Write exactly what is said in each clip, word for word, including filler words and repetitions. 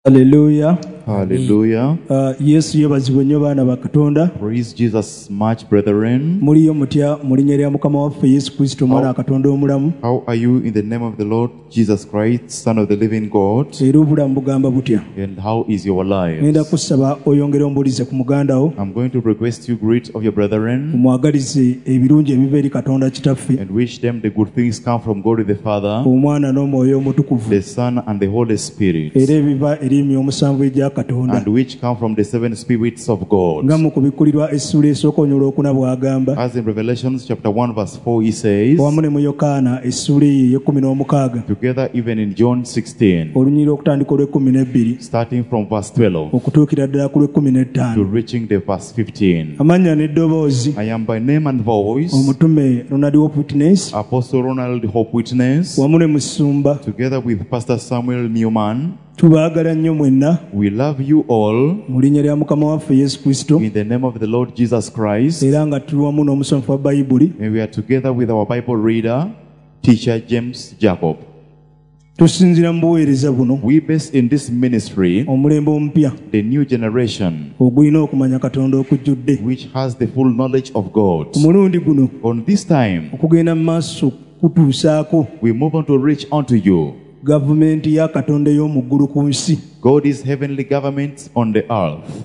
Hallelujah. Hallelujah. Uh, Yesu yebazibwe nnyo baana ba Katonda. Praise Jesus much, brethren. Muliyo mutya mu linnya lya Mukama waffe Yesu Kristo omwana wa Katonda omulamu. How are you in the name of the Lord Jesus Christ, Son of the living God? Era obulamu bugamba butya? And how is your life? Ngenda kusaba oyongere ombulize ku muganda wo. I'm going to request you greet of your brethren Omwagalize ebirungi ebiva eri Katonda kitaffe. and wish them the good things come from God the Father, Omwana n'omwoyo omutukuvu. the Son, and the Holy Spirit, Era ebiva eri emyoyo omusanvu egya Katonda. and which come from the seven spirits of God. Nga mu kubikkulirwa essuula esooka onyolwa okuna bw'agamba. As in Revelation chapter one verse four he says, Wamu ne mu Yokaana essuula eyo ey'ekkumi n'omukaaga. together even in John sixteen, Olunyirira okutandika olw'ekkumi n'ebbiri starting from verse twelve okutuukira ddala ku lw'ekkumi to n'ettaano. reaching the verse fifteen. Amannya n'eddoboozi. I am by name and voice Omutume Ronald Hope Witness Apostle Ronald Hope Witness, wamu ne musumba. together with Pastor Samuel Newman. Tubaagala nnyo mwenna We love you all mu linnya lya Mukama waffe Yesu Kristo, in the name of the Lord Jesus Christ, era nga tuli wamu n'omusomesa wa Bayibuli. and we are together with our Bible reader, teacher James Jacob. Tusinzira mu buweereza buno We base in this ministry omulembe omupya the new generation ogulina okumanya Katonda okujjudde. which has the full knowledge of God. Ku mulundi guno On this time, okugenda mu maaso kutuusaako we move on to reach unto you. gavumenti ya Katonda ey'omu ggulu ku nsi God is heavenly government on the earth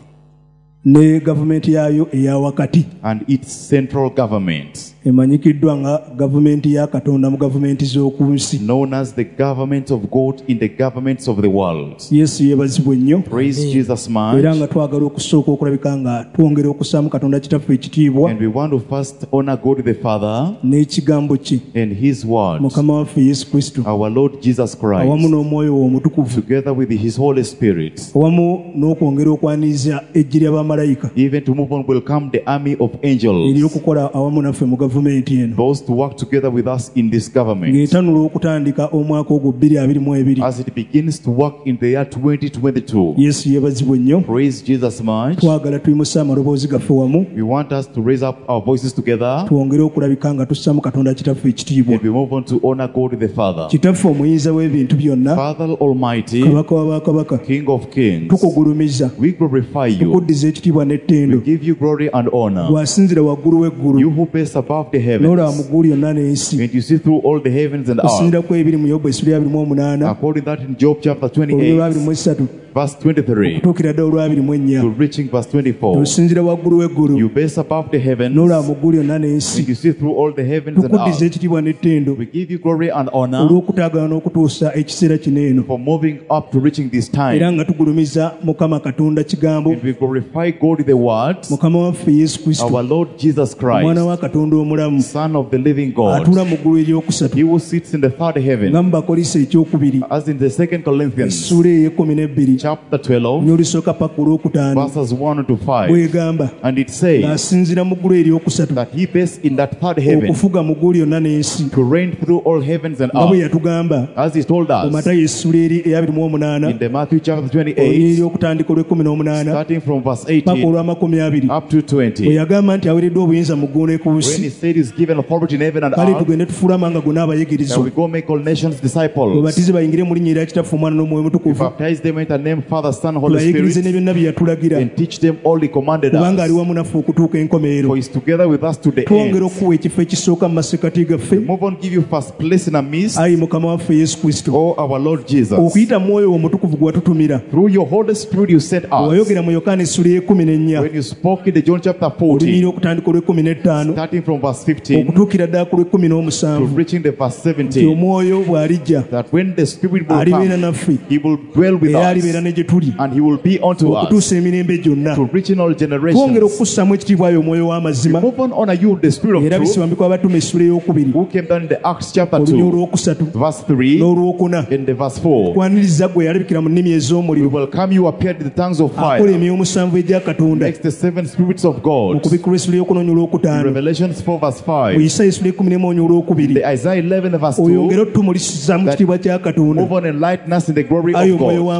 ne gavumenti yaayo eya wakati and its central government, emanyikiddwa nga gavumenti ya Katonda mu gavumenti z'oku nsi. known as the government of God in the governments of the world. Yesu yeebazibwe nnyo. Praise Jesus Era much. nga twagala okusooka okulabika nga twongera okussaamu Katonda kitaffe ekitiibwa And we want to first honor God the Father n'ekigambo kye and His word, Mukama waffe Yesu Kristo, our Lord Jesus awamu Christ, n'omwoyo we omutukuvu, together with His Holy Spirit. awamu n'okwongera okwaniriza ejji ly'abamalayika Even to move on will come the army of angels, ery'okukola awamu naffe mu gavumenti eno, those to work together with us in this government, ng'etanula okutandika omwaka ogwo bbiri abiri mu ebiri. as it begins to work in the year twenty twenty-two. Yesu yeebazibwe nnyo. Praise Jesus much. Twagala tuyimusa amaloboozi gaffe wamu We want us to raise up our voices together twongere okulabika nga tussaamu Katonda kitaffe ekitiibwa. and we move on to honor God the Father. Kitaffe omuyinza w'ebintu byonna, Father Almighty, kabaka wa bakabaka, King of Kings, tukugulumiza, we glorify you. tukuddiza ekitiibwa We n'ettendo. give you glory and honor. Gwasinzira waggulu w'eggulu, You who base above the n'olaba mu heavens, ggulu lyonna n'ensi. and you see through all the heavens and earth. Okusinziira ku ebiri mu Yobu essuula abiri mu omunaana According to that in Job chapter olw'abiri twenty-eight, mu esatu verse twenty-three, okutuukira ddala olw'abiri mu ennya. to reaching verse twenty-four. Osinzira waggulu w'eggulu, You base above the heavens, n'olaba mu ggulu lyonna n'ensi. and you see through all the heavens and Tukuddiza earth. ekitiibwa n'ettendo We give you glory and honor olw'okutaagala n'okutuusa ekiseera kino eno, for moving up to reaching this era time. nga tugulumiza Mukama Katonda kigambo, And we glorify God the Word, Mukama waffe Yesu Kristo, our Lord Jesus omwana Christ, wa Katonda omulamu, Son of the living God. atuula mu ggulu eryokusatu, He who sits in the third heaven, nga mu Bakolisi ekyokubiri as in the second Corinthians essuula ey'ekkumi n'ebbiri chapter twelve, n'olusooka paka ku lwokutaano verses one to five. bw'egamba And it says ng'asinzira mu ggulu eryokusatu that he based in that third heaven okufuga mu ggulu lyonna n'ensi, to reign through all heavens and nga bwe earth, yatugamba as he told mu us Matayo essuula eri ey'abiri mu omunaana in the Matthew chapter olunyiriri twenty-eight, okutandika olw'ekkumi n'omunaana starting from verse paka eighteen olw'amakumi abiri, up to bwe twenty, yagamba nti aweereddwa obuyinza mu ggulu ne ku when nsi. he said he's given authority in heaven and Kale earth, tugende tufuule amawanga gonna abayigiriza, that we go make all nations disciples, bwebatize bayingire mu linnya erya Kitaffe, Omwana n'Omwoyo Mutukuvu, baptize them in the name Father, Son, Holy tubayigirize ne Spirit, byonna bye yatulagira, and teach them all he commanded kubanga ali us. wamu naffe okutuuka enkomerero. For he's together with us to the Twongera end. okuwa ekifo ekisooka mu masekati gaffe, Move on, give you first place in our midst, ayi Mukama waffe Yesu Kristo, oh our Lord Jesus. okuyita mu Mwoyo omutukuvu gwe watutumira. Through your Holy Spirit you sent us. Wayogera mu Yokaana essuula y'ekkumi n'ennya When you spoke in the John chapter olunyiriri fourteen, okutandika olw'ekkumi n'ettaano starting from verse fifteen okutuukira ddala ku lw'ekkumi to n'omusanvu, reaching the verse nti seventeen, Omwoyo bw'alijja that when the Spirit will alibeera come, naffe he will dwell with era alibeera us, ne gye tuli and he will be unto us, okutuusa emirembe gyonna. to reach in all Twongera generations. okukussaamu ekitiibwa ayo Omwoyo w'amazima, Move on, honor you, the Spirit of era truth, bisibambikwa Abatume essuula ey'okubiri who came down in the Acts chapter olunya two, olwokusatu verse three, n'olwokuna. and the verse four. Kwaniriza gwe yalabikira mu nnimi We ez'omuliro, will come, you appeared in the tongues of akola fire, emyoyo omusanvu egya Katonda, next the seven spirits of God. mu kubikkula essuula ey'okunonya olwokutaano, Revelations four verse mu five, Isaaya essuula y'ekkumi n'emu onya olwokubiri. the Isaiah eleven verse Oyongere two. otutumulisiza mu kitiibwa kya Katonda, Move on, enlighten us in the glory ayi of Omwoyo God. w'ama-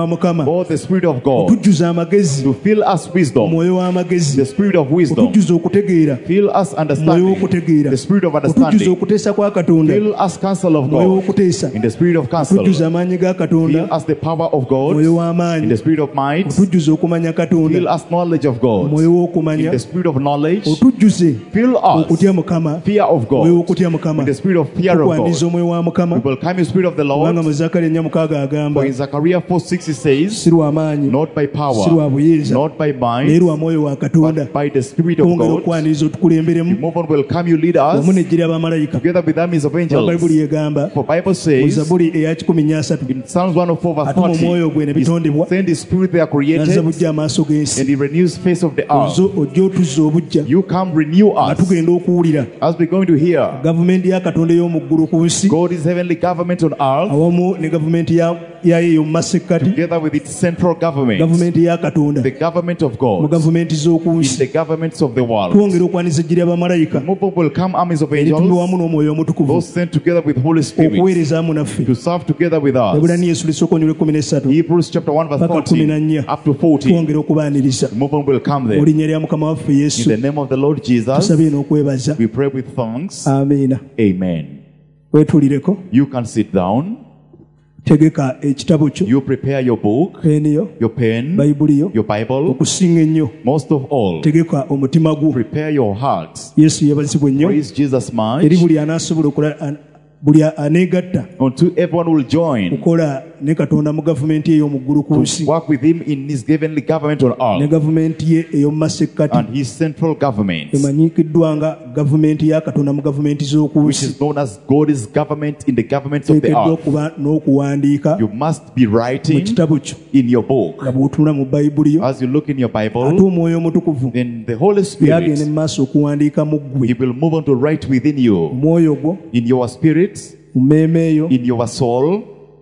wa Mukama both the Spirit of God, otujjuza amagezi, to fill us wisdom, omwoyo w'amagezi, the Spirit of wisdom, otujjuza okutegeera, fill us omwoyo understanding, w'okutegeera, the Spirit of otujjuza understanding, okuteesa kwa Katonda, fill us counsel of omwoyo God, w'okuteesa, in the Spirit of counsel, otujjuza amaanyi ga Katonda, fill us the power of God, omwoyo in w'amaanyi, the Spirit of might, otujjuza okumanya Katonda, fill us knowledge of God, omwoyo in w'okumanya, the Spirit of knowledge, otujjuze fill okutya us Mukama, fear of omwoyo God, w'okutya Mukama, in the Spirit of fear of tukwaniriza God. omwoyo wa Mukama, We welcome you, Spirit of the kubanga Lord. mu Zakariya nnya mukaaga agamba, For in Zechariah four six it says, si lwa maanyi, not by si lwa power, buyinza, not by naye might, lwa mwoyo wa Katonda. but by the Spirit of Twongera God. okwaniriza otukulemberemu Move on, welcome you, lead wamu us n'ejjira abamalayika. together with armies of Bayibuli angels. egamba For Bible mu says Zabbuli eya kikumi nnyasatu, in Psalms one oh four verse atuma forty, omwoyo gwe ne He bitondebwa, send His Spirit they are n'azza created, bujja amaaso g'ensi. and He renews face of the earth. Ozo ojja otuzza obujja You come renew nga us tugenda okuwulira as we're going to hear. gavumenti ya Katonda ey'omu ggulu ku nsi God is heavenly government on earth, awamu ne gavumenti ya- yayo ey'omu masekkati, together with its central government, gavumenti ya Katonda the government of mu God, gavumenti z'oku in nsi. the governments of the world. Twongera okwaniza ejjira abamalayika Move on, welcome armies of eritumibwa angels, wamu n'omwoyo omutukuvu those sent together with Holy Spirit okuweereza amu naffe. to serve together with us. Ebulani Yesu lisookonyo lw'ekkumi n'essatu Hebrews chapter one verse paka kumi na fourteen nnya. up to fourteen. twongera okubaaniriza Move on, welcome mu them. linnya lya Mukama waffe In Yesu the name of the Lord Jesus, tusabye n'okwebaza. we pray with thanks. Amiina. Amen. Weetulireko, You can sit down. tegeka ekitabo kyo, You prepare your book, peeniyo, your pen, bayibuli yo, your Bible. okusinga ennyo Most of all, tegeka omutima gwo. prepare your heart. Yesu yeebazibwe nnyo Praise Jesus much. eri buli anaasobola okola an- buli aneegatta Until everyone will join kukola ne Katonda mu gavumenti ye ey'omu ggulu ku to nsi work with him in his heavenly government on ne earth gavumenti ye ey'omu masekkati and his central government, emanyikiddwa nga gavumenti ya Katonda mu gavumenti z'oku which nsi. is known as God's government in the governments of the Teekeddwa earth. okuba n'okuwandiika You must be mu writing kitabo kyo in your book. nga bw'otunula mu bayibuli yo, As you look in your ate Bible, omwoyo omutukuvu then the Holy byagenda Spirit, mu maaso okuwandiika mu ggwe, He will move on to write within you, omwoyo gwo, in your spirit, mu mmeeme yo, in your soul,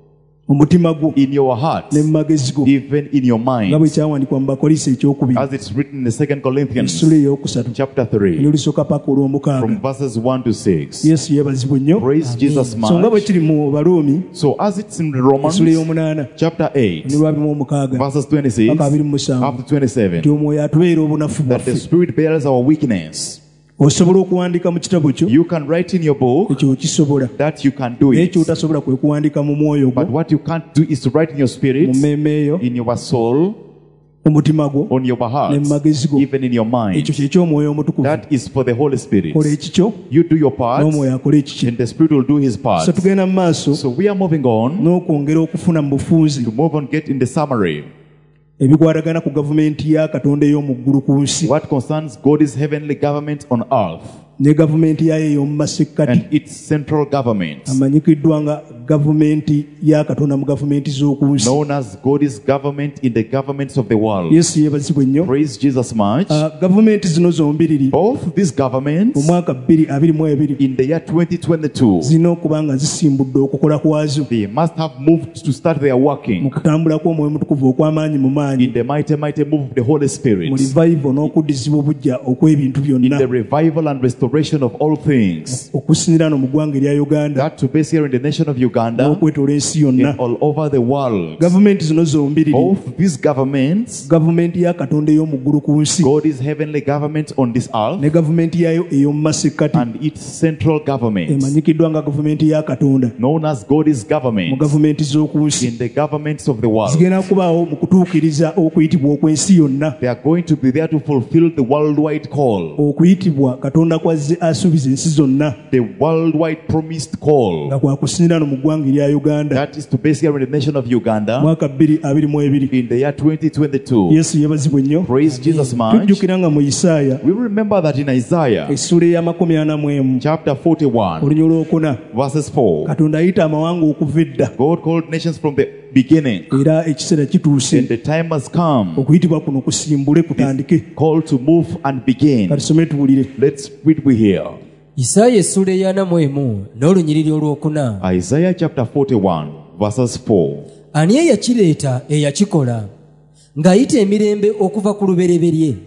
mu mutima gwo in your heart, ne mu magezi go, even in your nga mind, bwe kyawandiikwa mu Bakolinso ekyokubiri as it's written in the Second Corinthians essula ey'okusatu chapter three, olulisooka paka olw'omukaaga. from verses one to six. Yesu yeebazibwe nnyo. Praise Jesus So nga bwe much. kiri mu Baluumi So as it's in Romans essula ey'omunaana chapter eight, ne lwabimu omukaaga verses twenty-six paka abiri mu musanvu up to twenty-seven, nti omwoyo atubeera obunafu that the bwaffe. Spirit bears our weakness. Osobola okuwandiika mu kitabo kyo, You can write in your book ekyo okisobola, that you can do naye it. kyotasobola kwe kuwandiika mu mwoyo But gwo, what you can't do is to write in your spirit, mu mmeeme yo, in your soul, mu mutima gwo, on your heart, ne mu magezi go. even in your Ekyo mind. kye ky'omwoyo omutukuvu. That is for the Holy Spirit. Kola ekikyo You do your part, n'omwoyo akola ekikye. and the Spirit will do His part. So tugenda mu maaso So we are moving on n'okwongera okufuna mu bufunzi to move on, get in the summary. ebikwatagana ku gavumenti ya Katonda ey'omu ggulu ku nsi What concerns God's heavenly government on earth ne gavumenti yayo ey'omu masekkati, and its central government, amanyikiddwa nga gavumenti ya Katonda mu gavumenti z'oku nsi. known as God's government in the governments of the world. Yesu yeebazibwe nnyo. Praise Jesus much. Ah, gavumenti zino zombiriri Both these governments mu mwaka bbiri abiri mu ebiri in the year twenty twenty-two, zirina okuba nga zisimbudde okukola kwazo they must have moved to start their mu working kutambula kw'omwoyo mutukuvu okw'amaanyi mu maanyi, in the mighty, mighty move of the Holy Spirit, mu revival n'okuddizibwa obujja okw'ebintu in byonna, the revival and restoration of all things, okusinira no mu ggwanga erya Uganda that to base here in the nation of Uganda n'okwetoola ensi and yonna. all over the world. Gavumenti zino zombiriri, Both these governments, gavumenti ya Katonda ey'omu ggulu ku nsi God's heavenly government on this earth ne gavumenti yayo ey'omu masekkati, and its central government, emanyikiddwa nga gavumenti ya Katonda known as God's mu government gavumenti z'oku nsi, in the governments of the world. zigenda kubaawo mu kutuukiriza okuyitibwa okw'ensi yonna, They are going to be there to fulfill the worldwide call, okuyitibwa Katonda kwazze asuubiza ensi zonna, the worldwide promised call. nga kwakusinira no mu ggwanga erya Uganda That is to base here in the nation of Uganda mwaka bbiri abiri mu ebiri. in the year twenty twenty-two. Yesu yeebazibwe nnyo. Praise Jesus much. Tujjukira nga mu Isaaya We remember that in Isaiah essula ey'amakumi ana mu emu chapter forty-one, olunya olwokuna, verses four, Katonda ayita amawanga okuva edda, God called nations from the beginning, era ekiseera kituuse and the time has come, okuyitibwa kuno kusimbule kutandike. called to move and begin. Katusome tuwulire. Let's read we hear. Isaaya essula eyana mu emu n'olunyiriri olwokuna. Isaiah chapter forty-one, verses four. Ani eyakireeta eyakikola ng'ayita emirembe okuva ku lubereberye?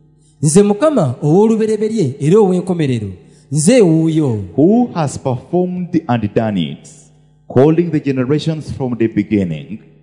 Nze Mukama ow'olubereberye era ow'enkomerero, nze wuuyo. Who has performed and done it, calling the generations from the beginning,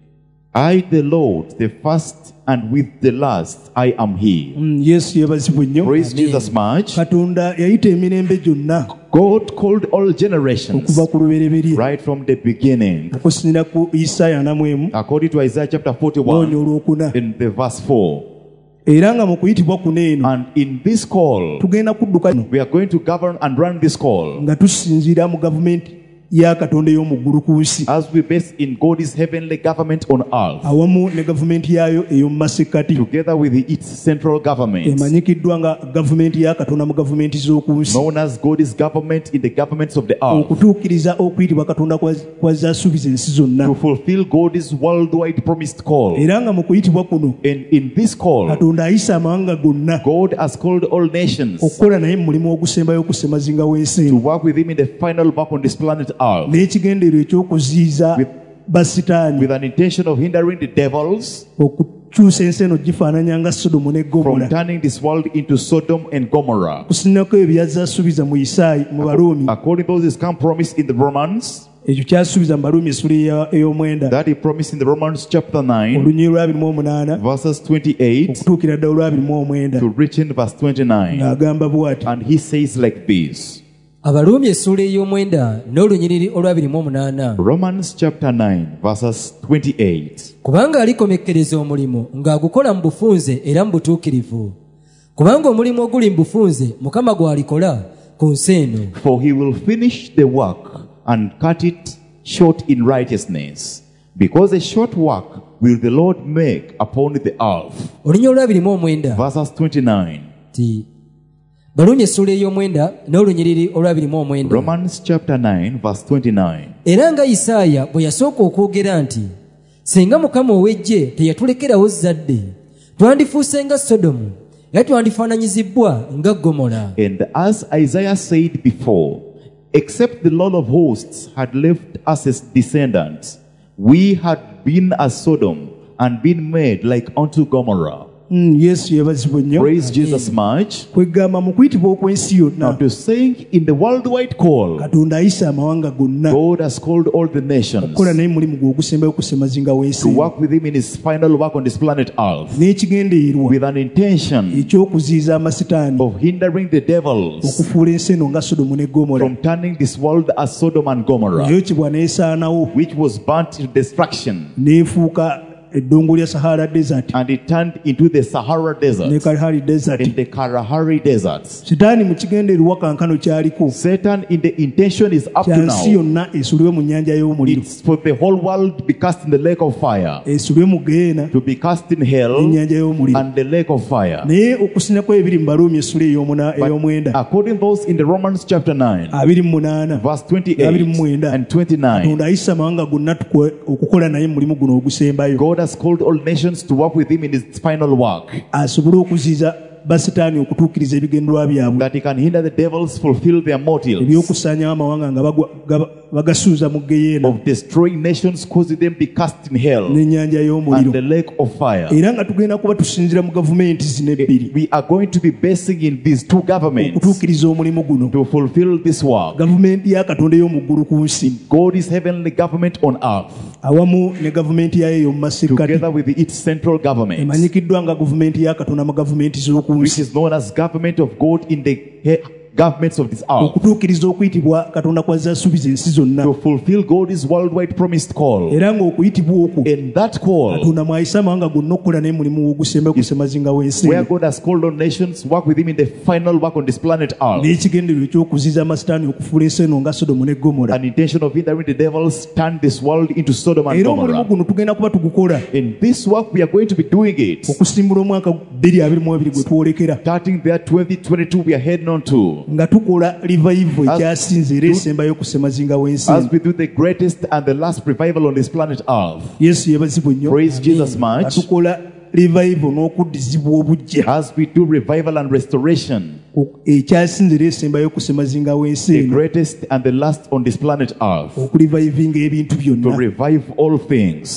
I, the Lord, the first and with the last, I am He. Mm, yesu yebazibwe nnyo. Praise Jesus much. Katonda yayita emirembe gyonna God called all generations okuva ku lubereberye right from the beginning. okusinira ku Isaaya ana mu emu According to Isaiah chapter ono forty-one, olwokuna. in the verse four. Era nga mu kuyitibwa kuno eno And in this call, tugenda kudduka no we are going to govern and run this call nga tusinziira mu gavumenti ya Katonda ey'omu ku nsi as we base in God's heavenly government on earth, awamu ne gavumenti yaayo ey'omu masekkati together with its central government, emanyikiddwa nga gavumenti ya Katonda mu gavumenti z'oku nsi known as God's government in the governments of the earth, okutuukiriza okuyitibwa Katonda kwa- kw'azaasuubiza ensi zonna. to fulfill God's worldwide promised call. Era nga mu kuyitibwa kuno And in this call, Katonda ayisa amawanga gonna God has called all nations okukola naye mu mulimu ogusembayo okusemazinga w'ensi to eno work with Him in the final work on this planet earth, n'ekigendeerwa ekyokuziyiza With- basitaani with an intention of hindering the devils okukyusa ensi eno gifaananya nga Sodomu ne from Ggomola. turning this world into Sodom and Gomorrah. Kusinako ebyo byazzaasuubiza mu Isaayi mu Baruumi, According to this come promise in the Romans, ekyo kyasuubiza mu Baruumi essula eya- ey'omwenda that He promised in the Romans chapter nine, olunyiri olwabiri mu omunaana verses twenty-eight okutuukira ddala olwabiri mu omwenda to reach in verse twenty-nine. ng'agamba bw'ati: And He says like this. abaluumi essuula ey'omwenda n'olunyiriri olwabiri mu omunaana. Romans chapter nine, verses twenty-eight. Kubanga alikomekkereza omulimu ng'agukola mu bufunze era mu butuukirivu. Kubanga omulimu oguli mu bufunze Mukama gw'alikola ku nsi eno. For He will finish the work and cut it short in righteousness, because a short work will the Lord make upon the earth. Olunyiri olwabiri mu omwenda Verses twenty-nine. ti Baluumi essuula ey'omwenda n'olunyiriri olwabiri mu omwenda. Romans chapter nine, verse twenty-nine. Era nga Isaaya bwe yasooka okwogera nti singa Mukama ow'eggye teyatulekerawo zadde twandifuuse nga Sodomu era twandifaananyizibbwa nga Ggomola. And as Isaiah said before, except the Lord of hosts had left us as descendants, we had been as Sodom and been made like unto Gomorrah. Mm, Yesu yebazibwe nnyo. Praise Jesus much. Kwegamba mu kuyitibwa okw'ensi Now yonna to saying in the worldwide call, Katonda ayisa amawanga gonna God has called all the nations okukola naye mulimu gwe ogusembayo okusemazinga w'ensi to eno. work with Him in His final work on this planet earth, n'ekigendeerwa with an intention ekyokuziyiza amasitaani of hindering the devils okufuula ensi eno nga Sodomu ne Ggomola, from turning this world as Sodom and Gomorrah, eyokibwa n'esaanawo which was burnt to destruction, n'efuuka eddongo lya Sahara Desert and it turned into the Sahara ne Desert Kalahari Desert. and the Kalahari deserts. Sitaani mu kigendeerwa kankano kyaliko Satan in the intention is up to kya nsi now. yonna esulwe mu nnyanja y'omuliro, It's for the whole world to be cast in the lake of fire, esulwe mu Geena to be cast in hell n'ennyanja y'omuliro. and the lake of fire. Naye okusinako ebiri mu Baruumi essula ey'omuna- But ey'omwenda according to those in the Romans chapter nine, abiri mu munaana verse abiri twenty-eight mu mwenda and twenty-nine, Katonda ayisa amawanga gonna tukwe- okukola naye mulimu guno ogusembayo, God has called all nations to work with Him in His final work, asobole okuziyiza basitaani okutuukiriza ebigendererwa byabwe that He can hinder the devils fulfill their motives ebyokusaanyawo amawanga nga bagwa- gaba- bagasuuza mu Geyeena of destroying nations, causing them be cast in hell n'ennyanja and y'omuliro. the lake of fire. Era nga tugenda kuba tusinzira mu gavumenti zino ebbiri We are going to be basing in these two governments okutuukiriza omulimu guno. to fulfill this work. Gavumenti ya Katonda ey'omu ggulu ku nsi God is heavenly government on earth, awamu ne gavumenti yayo ey'omu masekkati together with its central government, emanyikiddwa nga gavumenti ya Katonda mu gavumenti z'oku which nsi, is known as government of God in the he- governments of this earth, okutuukiriza okuyitibwa Katonda kw'azze asuubiza ensi zonna. to fulfill God's worldwide promised call. Era ng'okuyitibwa okwo In that call, Katonda mwayisa amawanga gonna okukola naye mulimu ogusembayo okusemazinga w'ensi where eno, God has called on nations, work with Him in the final work on this planet earth, n'ekigendererwa ekyokuziyiza amasitaani okufuula ensi eno nga Sodomu ne Ggomola. an intention of hindering the devils, turn this world into Sodom and Era omulimu Gomorrah. guno tugenda kuba tugukola In this work, we are going to be doing it. okusimbula omwaka bbiri abiri mu abiri gwe twolekera, Starting there, twenty twenty-two, we are heading on to, nga tukola revival As- ekyasinze era esembayo okusemazinga w'ensi as eno. we do the greatest and the last revival on this planet earth. Yesu yebazibwe nnyo. Praise Jesus Nga much. tukola revival n'okuddizibwa obujja As we do revival and restoration, ekyasinze era esembayo okusemazinga w'ensi the eno, greatest and the last on this planet earth, okurevivinga ebintu to byonna. revive all things.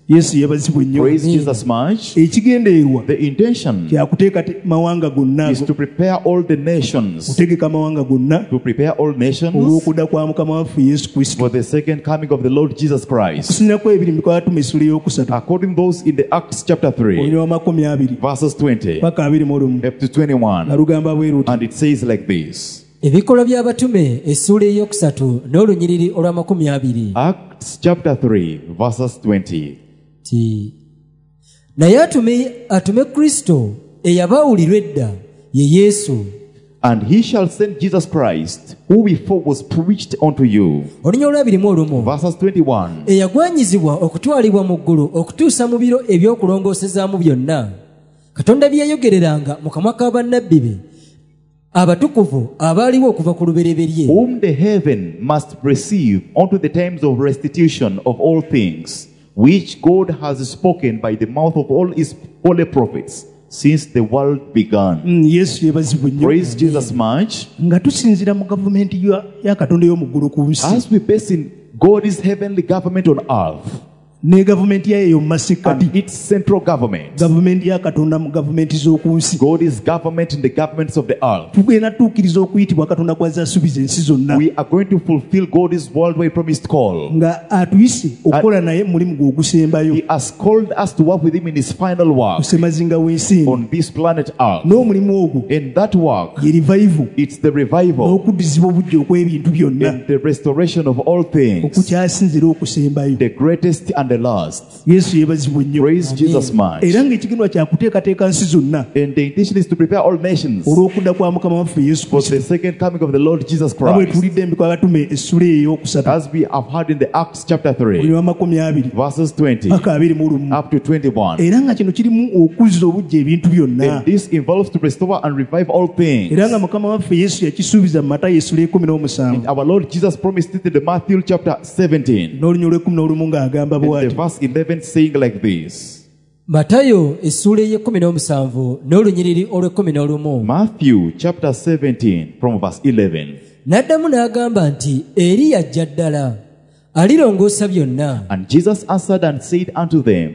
yesu yabazibwa nnyo. Praise Jesus much. Ekigendeerwa The intention kyakuteeka te- mawanga gonna is to prepare all the nations, kutegeka amawanga gonna to prepare all nations olw'okudda kwa mukama waffe yesu kristo. for the second coming of the Lord Jesus Christ. okusinziira ebiri mu Kwatuma essula ey'okusatu According to those in the Acts chapter three, olulimi lwa makumi abiri verses twenty paka abiri mu lumu up to twenty-one, nga lugamba bwe luti. and it says like this. ebikolwa by'abatume essuula ey'okusatu n'olunyiriri olw'amakumi abiri Acts chapter three, verses twenty. ti naye atume atume kristo eyabaawulirwa edda ye yesu. And he shall send Jesus Christ, who before was preached unto you. olunya olwabiri mu olumu Verses twenty-one. eyagwanyizibwa okutwalibwa mu ggulu okutuusa mu biro eby'okulongoosezaamu byonna katonda bye yayogereranga mu kamwa ka bannabbi be abatukuvu abaaliwo okuva ku lubereberye. Whom the heaven must receive unto the times of restitution of all things, which God has spoken by the mouth of all his holy prophets since the world began. Mm, yesu yebazibwa nnyo. Praise Jesus much. nga tusinzira mu gavumenti ya- ya katonda y'omuggulu ku nsi As we base in God's heavenly government on earth ne gavumenti yayo ey'omu masekkati, and its central government, gavumenti ya katonda mu gavumenti z'oku nsi, God's government in the governments of the earth, tugenda tuukiriza okuyitibwa katonda kwazze asuubiza ensi zonna, we are going to fulfill God's worldwide promised call. nga atuyise okukola naye mulimu gwe ogusembayo He has called us to work with him in his final work ku ssemazinga w'ensi eno. on this planet earth. n'omulimu ogwo In that work, ye revival it's the revival n'okuddizibwa obujja okw'ebintu byonna and the restoration of all things, okukyasinzira okusembayo. the greatest and the last. yesu yeebazibwa nnyo. Praise Jesus much. era ng'ekigendererwa kyakuteekateeka nsi zonna And the intention is to prepare all nations olw'okudda kwa mukama waffe yesu for kristo. the second coming of the Lord Jesus nga bwe Christ. tulidde embiko abatume essula ey'okusatu As we have heard in the Acts chapter olulimi three, lwa makumi abiri verses twenty paka abiri mu lumu. up to twenty-one. era nga kino kirimu okuzza obujja ebintu byonna. And this involves to restore and revive all things. era nga mukama waffe yesu yakisuubiza mu matayo essula ekumi n'omusanvu Our Lord Jesus promised it in the Matthew chapter seventeen, n'olunya olw'ekumi n'olumu ng'agamba in the bw'ati. verse eleven, saying like this. matayo essuula ey'ekkumi n'omusanvu n'olunyiriri olw'ekkumi n'olumu. Matthew chapter seventeen from verse eleven. n'addamu n'agamba nti eriya ajja ddala alirongoosa byonna. And Jesus answered and said unto them,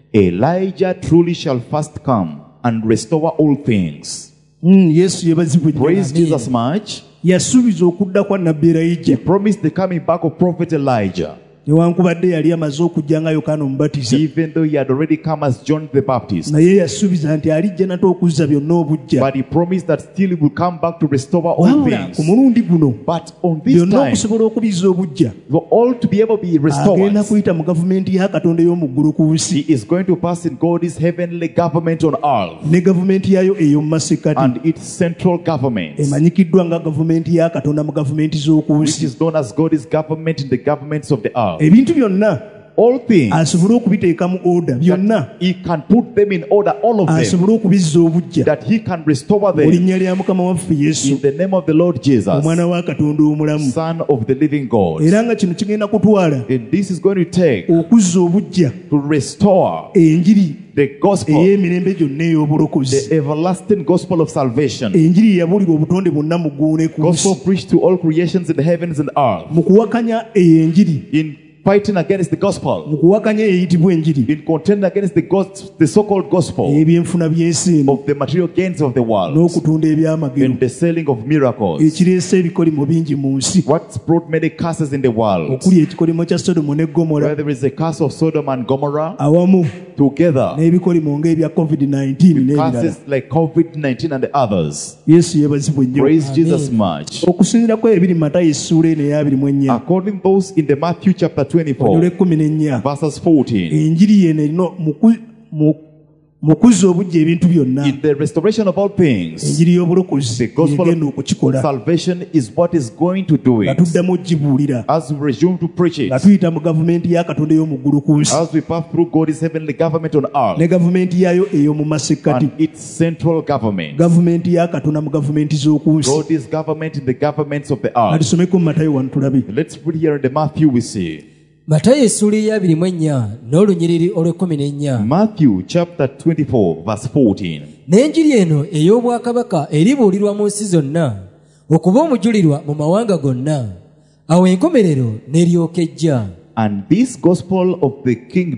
Elijah truly shall first come and restore all things. Mm, yesu yeebazibwa nnyo. Praise Amen. Jesus much. yasuubiza okudda kwa nabbi He erayijja promised the coming back of prophet Elijah, newankubadde yali amaze okujja nga yokaana omubatiza, even though he had already come as John the Baptist. naye yasuubiza nti alijja nate okuzza byonna obujja. But he promised that still he will come back to restore all wabula ku things. mulundi guno But on this byonna time, okusobola okubizza obujja for all to be able to be restored, agenda kuyita mu gavumenti ya katonda ey'omuggulu ku nsi he is going to pass in God's heavenly government on earth ne gavumenti yayo ey'omu masekkati and its central government, emanyikiddwa nga gavumenti ya katonda mu gavumenti z'oku which nsi. is known as God's government in the governments of the earth. ebintu byonna All things, asobole okubiteeka mu oda byonna, that he can put them in order, all of them, asobole okubizza obujja that he can restore mu them linnya lya mukama waffe yesu, in the name of the Lord Jesus, omwana wa katonda omulamu. Son of the living God. era nga kino kigenda kutwala And this is going to take okuzza obujja to restore enjiri the gospel, ey'emirembe gyonna ey'obulokozi, the everlasting gospel of salvation, enjiri yabuulira obutonde bwonna mu ggulu ne ku gospel nsi, preached to all creations in the heavens and earth, mu kuwakanya eyo enjiri, in fighting against the gospel, mu kuwakanya eyitibwa enjiri in contending against the, gos- the so-called gospel ebyenfuna by'ensi eno of the material gains of the world n'okutunda ebyamagero and the selling of miracles. ekireese ebikolimo bingi mu nsi, What's brought many curses in the world? okuli ekikolimo kya sodomu ne gomora Where there is a curse of Sodom and Gomorrah, awamu together n'ebikolimo ng'ebya covid nineteen n'ebirala. curses like covid nineteen and the others. yesu yeebazibwa nnyo. Praise Jesus much. okusinziirako ebiri mu matayo essuula eno ey'abiri mu ennya According to those in the Matthew chapter onyolo twenty-four, ekkumi n'ennya, verses fourteen, enjiri yeno erina mu ku- mu- mu kuzza obujja ebintu byonna, in the restoration of all things, enjiri y'obulokozi the gospel egenda of okukikola salvation is what is going to do nga it. tuddamu ogibuulira, As we resume to preach it, nga tuyita mu gavumenti ya katonda ey'omuggulu ku nsi as we pass through God's heavenly government on ne earth gavumenti yaayo ey'omu masekkati, and its central government, gavumenti ya katonda mu gavumenti z'oku nsi. God's government in the governments of the Nga earth. tusomeko mu matayo wano tulabe. Let's put here in the Matthew we see. matayo essuula ey'abiri mu ennya n'olunyiriri olw'ekkumi n'ennya. Matthew chapter twenty-four verse fourteen. n'enjiri eno ey'obwakabaka eribuulirwa mu nsi zonna okuba omujulirwa mu mawanga gonna, awo enkomerero n'eryoka ejja. And this gospel of the kingdom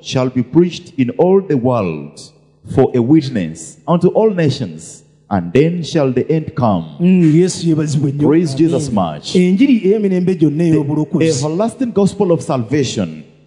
shall be preached in all the world for a witness unto all nations, and then shall the end come. Mm, yesu yebazibwe nnyo. Praise Jesus much. Enjiri ey'emirembe gyonna ey'obulokozi. Everlasting gospel of salvation.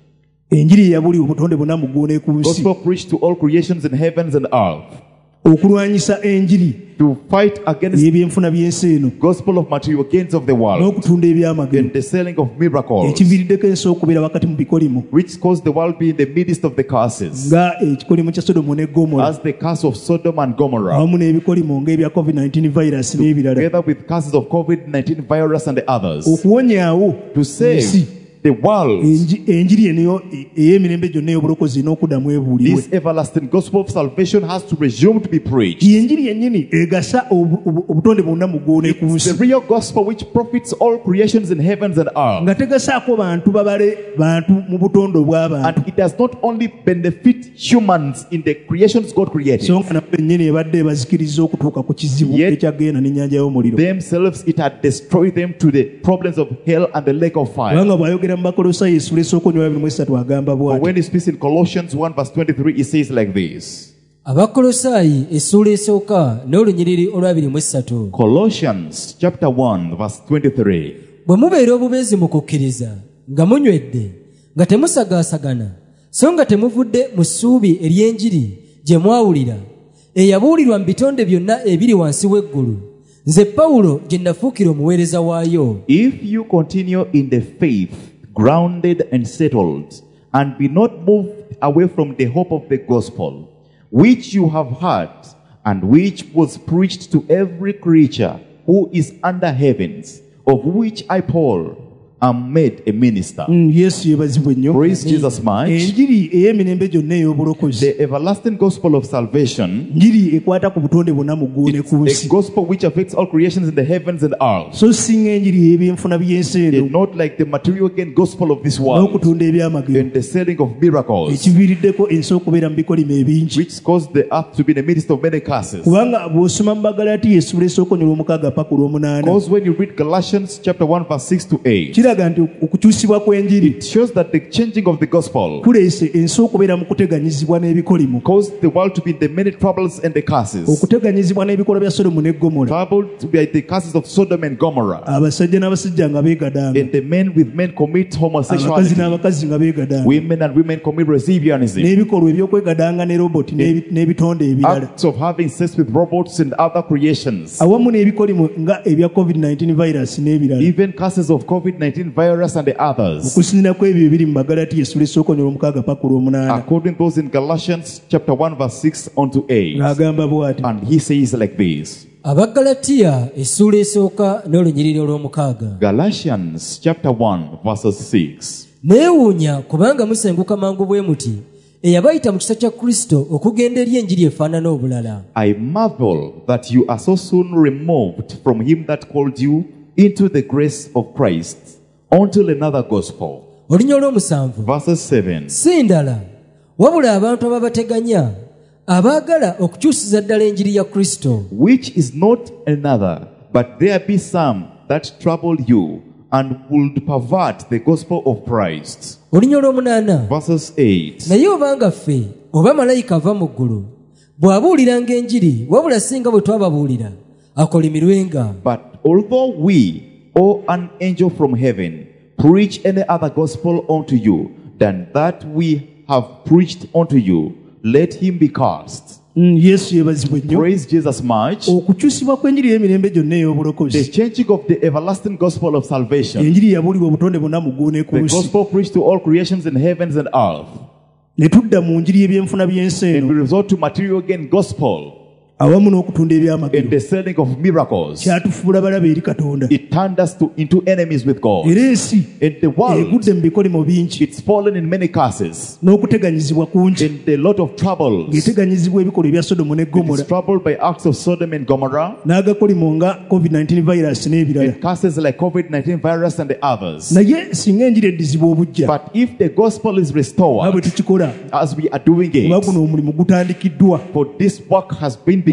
Enjiri eyabulibwa obutonde bwonna mu ggulu ne ku nsi. Gospel preached to all creations in heavens and earth. Okulwanyisa enjiri To fight against y'ebyenfuna by'ensi eno gospel of material gains of the world n'okutunda ebyamagero and the selling of miracles, ekiviiriddeko ensi okubeera wakati mu bikolimo which caused the world be in the midst of the curses, nga ekikolimo kya sodomu ne gomora as the curse of Sodom and Gomorrah, awamu n'ebikolimo ng'ebya covid nineteen virus n'ebirala together with curses of COVID nineteen virus and the others, okuwonyaawo to save ensi the world. enji- enjiri eno ey'emirembe gyonna ey'obulokozi n'okuddamu ebuulirwe. This everlasting gospel of salvation has to resume to be preached. yenjiri yennyini egasa obu- obu- obutonde bwonna mu ggulu ne ku It's nsi the real gospel which profits all creations in heavens and earth. nga tegasaako bantu babale bantu mu butonde obw'abantu And it does not only benefit humans in the creations God created, so nga nabo bennyini ebadde ebazikiriza okutuuka ku kizibu Yet- ekyagenda n'ennyanja y'omuliro themselves it had destroyed them to the problems of hell and the lake of fire. kubanga bw'ayogera mu bakolosayi essula esooka onywa babiri mu esatu agamba But bw'ati when he speaks in Colossians one verse twenty-three, he says like this. abakolosaayi essuula esooka n'olunyiriri olwabiri mu essatu Colossians chapter one verse twenty-three. bwe mubeera obubeezi mu kukkiriza nga munywedde nga temusagaasagana so nga temuvudde mu ssuubi ery'enjiri gye mwawulira eyabuulirwa mu bitonde byonna ebiri wansi w'eggulu nze pawulo gye nafuukira omuweereza waayo. If you continue in the faith, grounded and settled, and be not moved away from the hope of the gospel, which you have heard, and which was preached to every creature who is under heavens, of which I, Paul, am made a minister. Mm, yesu yebazibwe nnyo. Praise Jesus much. enjiri ey'emirembe gyonna ey'obulokozi The everlasting gospel of salvation, njiri ekwata ku butonde bwonna mu ggulu ne ku a nsi gospel which affects all creations in the heavens and earth, so singa enjiri ey'ebyenfuna by'ensi eno and not like the material gain gospel of this world, n'okutunda ebyamagero and the selling of miracles, ekiviiriddeko ensi okubeera mu bikolimo ebingi which caused the earth to be in the midst of many curses. kubanga bw'osoma mu bagalatiya essula esooka onywa olwomukaaga paka olw'omunaana Because when you read Galatians chapter one verse six to eight, kiraga nti okukyusibwa kw'enjiri it shows that the changing of the gospel kuleese ensi okubeera mu kuteganyizibwa n'ebikolimo caused the world to be in the many troubles and the curses, okuteganyizibwa n'ebikolwa bya sodomu ne gomora troubled by the curses of Sodom and Gomorrah, abasajja n'abasajja nga beegadaanga and the men with men commit abakazi homosexuality, n'abakazi nga beegadaanga women and women commit lesbianism, n'ebikolwa eby'okwegadanga ne roboti n'ebi- n'ebitonde ebirala acts of having sex with robots and other creations, awamu n'ebikolimo nga ebya covid nineteen virus n'ebirala even curses of COVID nineteen virus and the others, okusinziira ku ebyo ebiri mu bagalatiya essula esooka onywa olwomukaaga paka olw'omunaana according to those in Galatians chapter one verse six unto eight. ng'agamba bw'ati And he says like this. abagalatiya essuula esooka n'olunyiriri olw'omukaaga. Galatians chapter one verses six. neewuunya kubanga musenguka mangu bwe muti eyabayita mu kisa kya kristo okugenda eri enjiri efaanana obulala. I marvel that you are so soon removed from him that called you into the grace of Christ until another gospel. olunya olw'omusanvu Verses seven. si ndala wabula abantu ababateganya abaagala okukyusiza ddala enjiri ya kristo Which is not another, but there be some that trouble you and would pervert the gospel of Christ. olunya olw'omunaana Verses eight. naye obanga ffe oba malayika ava mu ggulu bw'abuuliranga enjiri wabula singa bwe twababuulira akolimirwenga. But although we, or an angel from heaven, preach any other gospel unto you than that we have preached unto you, let him be cursed. Mm, yesu yebazibwe nnyo Praise Jesus much. okukyusibwa kw'enjiri y'emirembe gyonna The ey'obulokozi changing of the everlasting gospel of salvation, enjiri yabuulibwa obutonde bwonna mu ggulu ne ku the nsi gospel preached to all creations in heavens and earth, ne tudda mu njiri y'ebyenfuna by'ensi and we eno resort to material gain gospel awamu n'okutunda and ebyamagero the selling of miracles. kyatufuula balabe eri katonda It turned us to, into enemies with God. era ensi And the world, egudde mu bikolimo bingi it's fallen in many curses, n'okuteganyizibwa kungi and a lot of troubles. ng'eteganyizibwa ebikolwa ebya sodomu ne It gomora is troubled by acts of Sodom and Gomorrah, n'agakolimo nga covid nineteen virus n'ebirala and curses like COVID nineteen virus and the others. naye singa enjiri eddizibwa obujja But if the gospel is nga bwe restored, tukikola as we are doing oba it, guno omulimu gutandikiddwa for this work has been bwe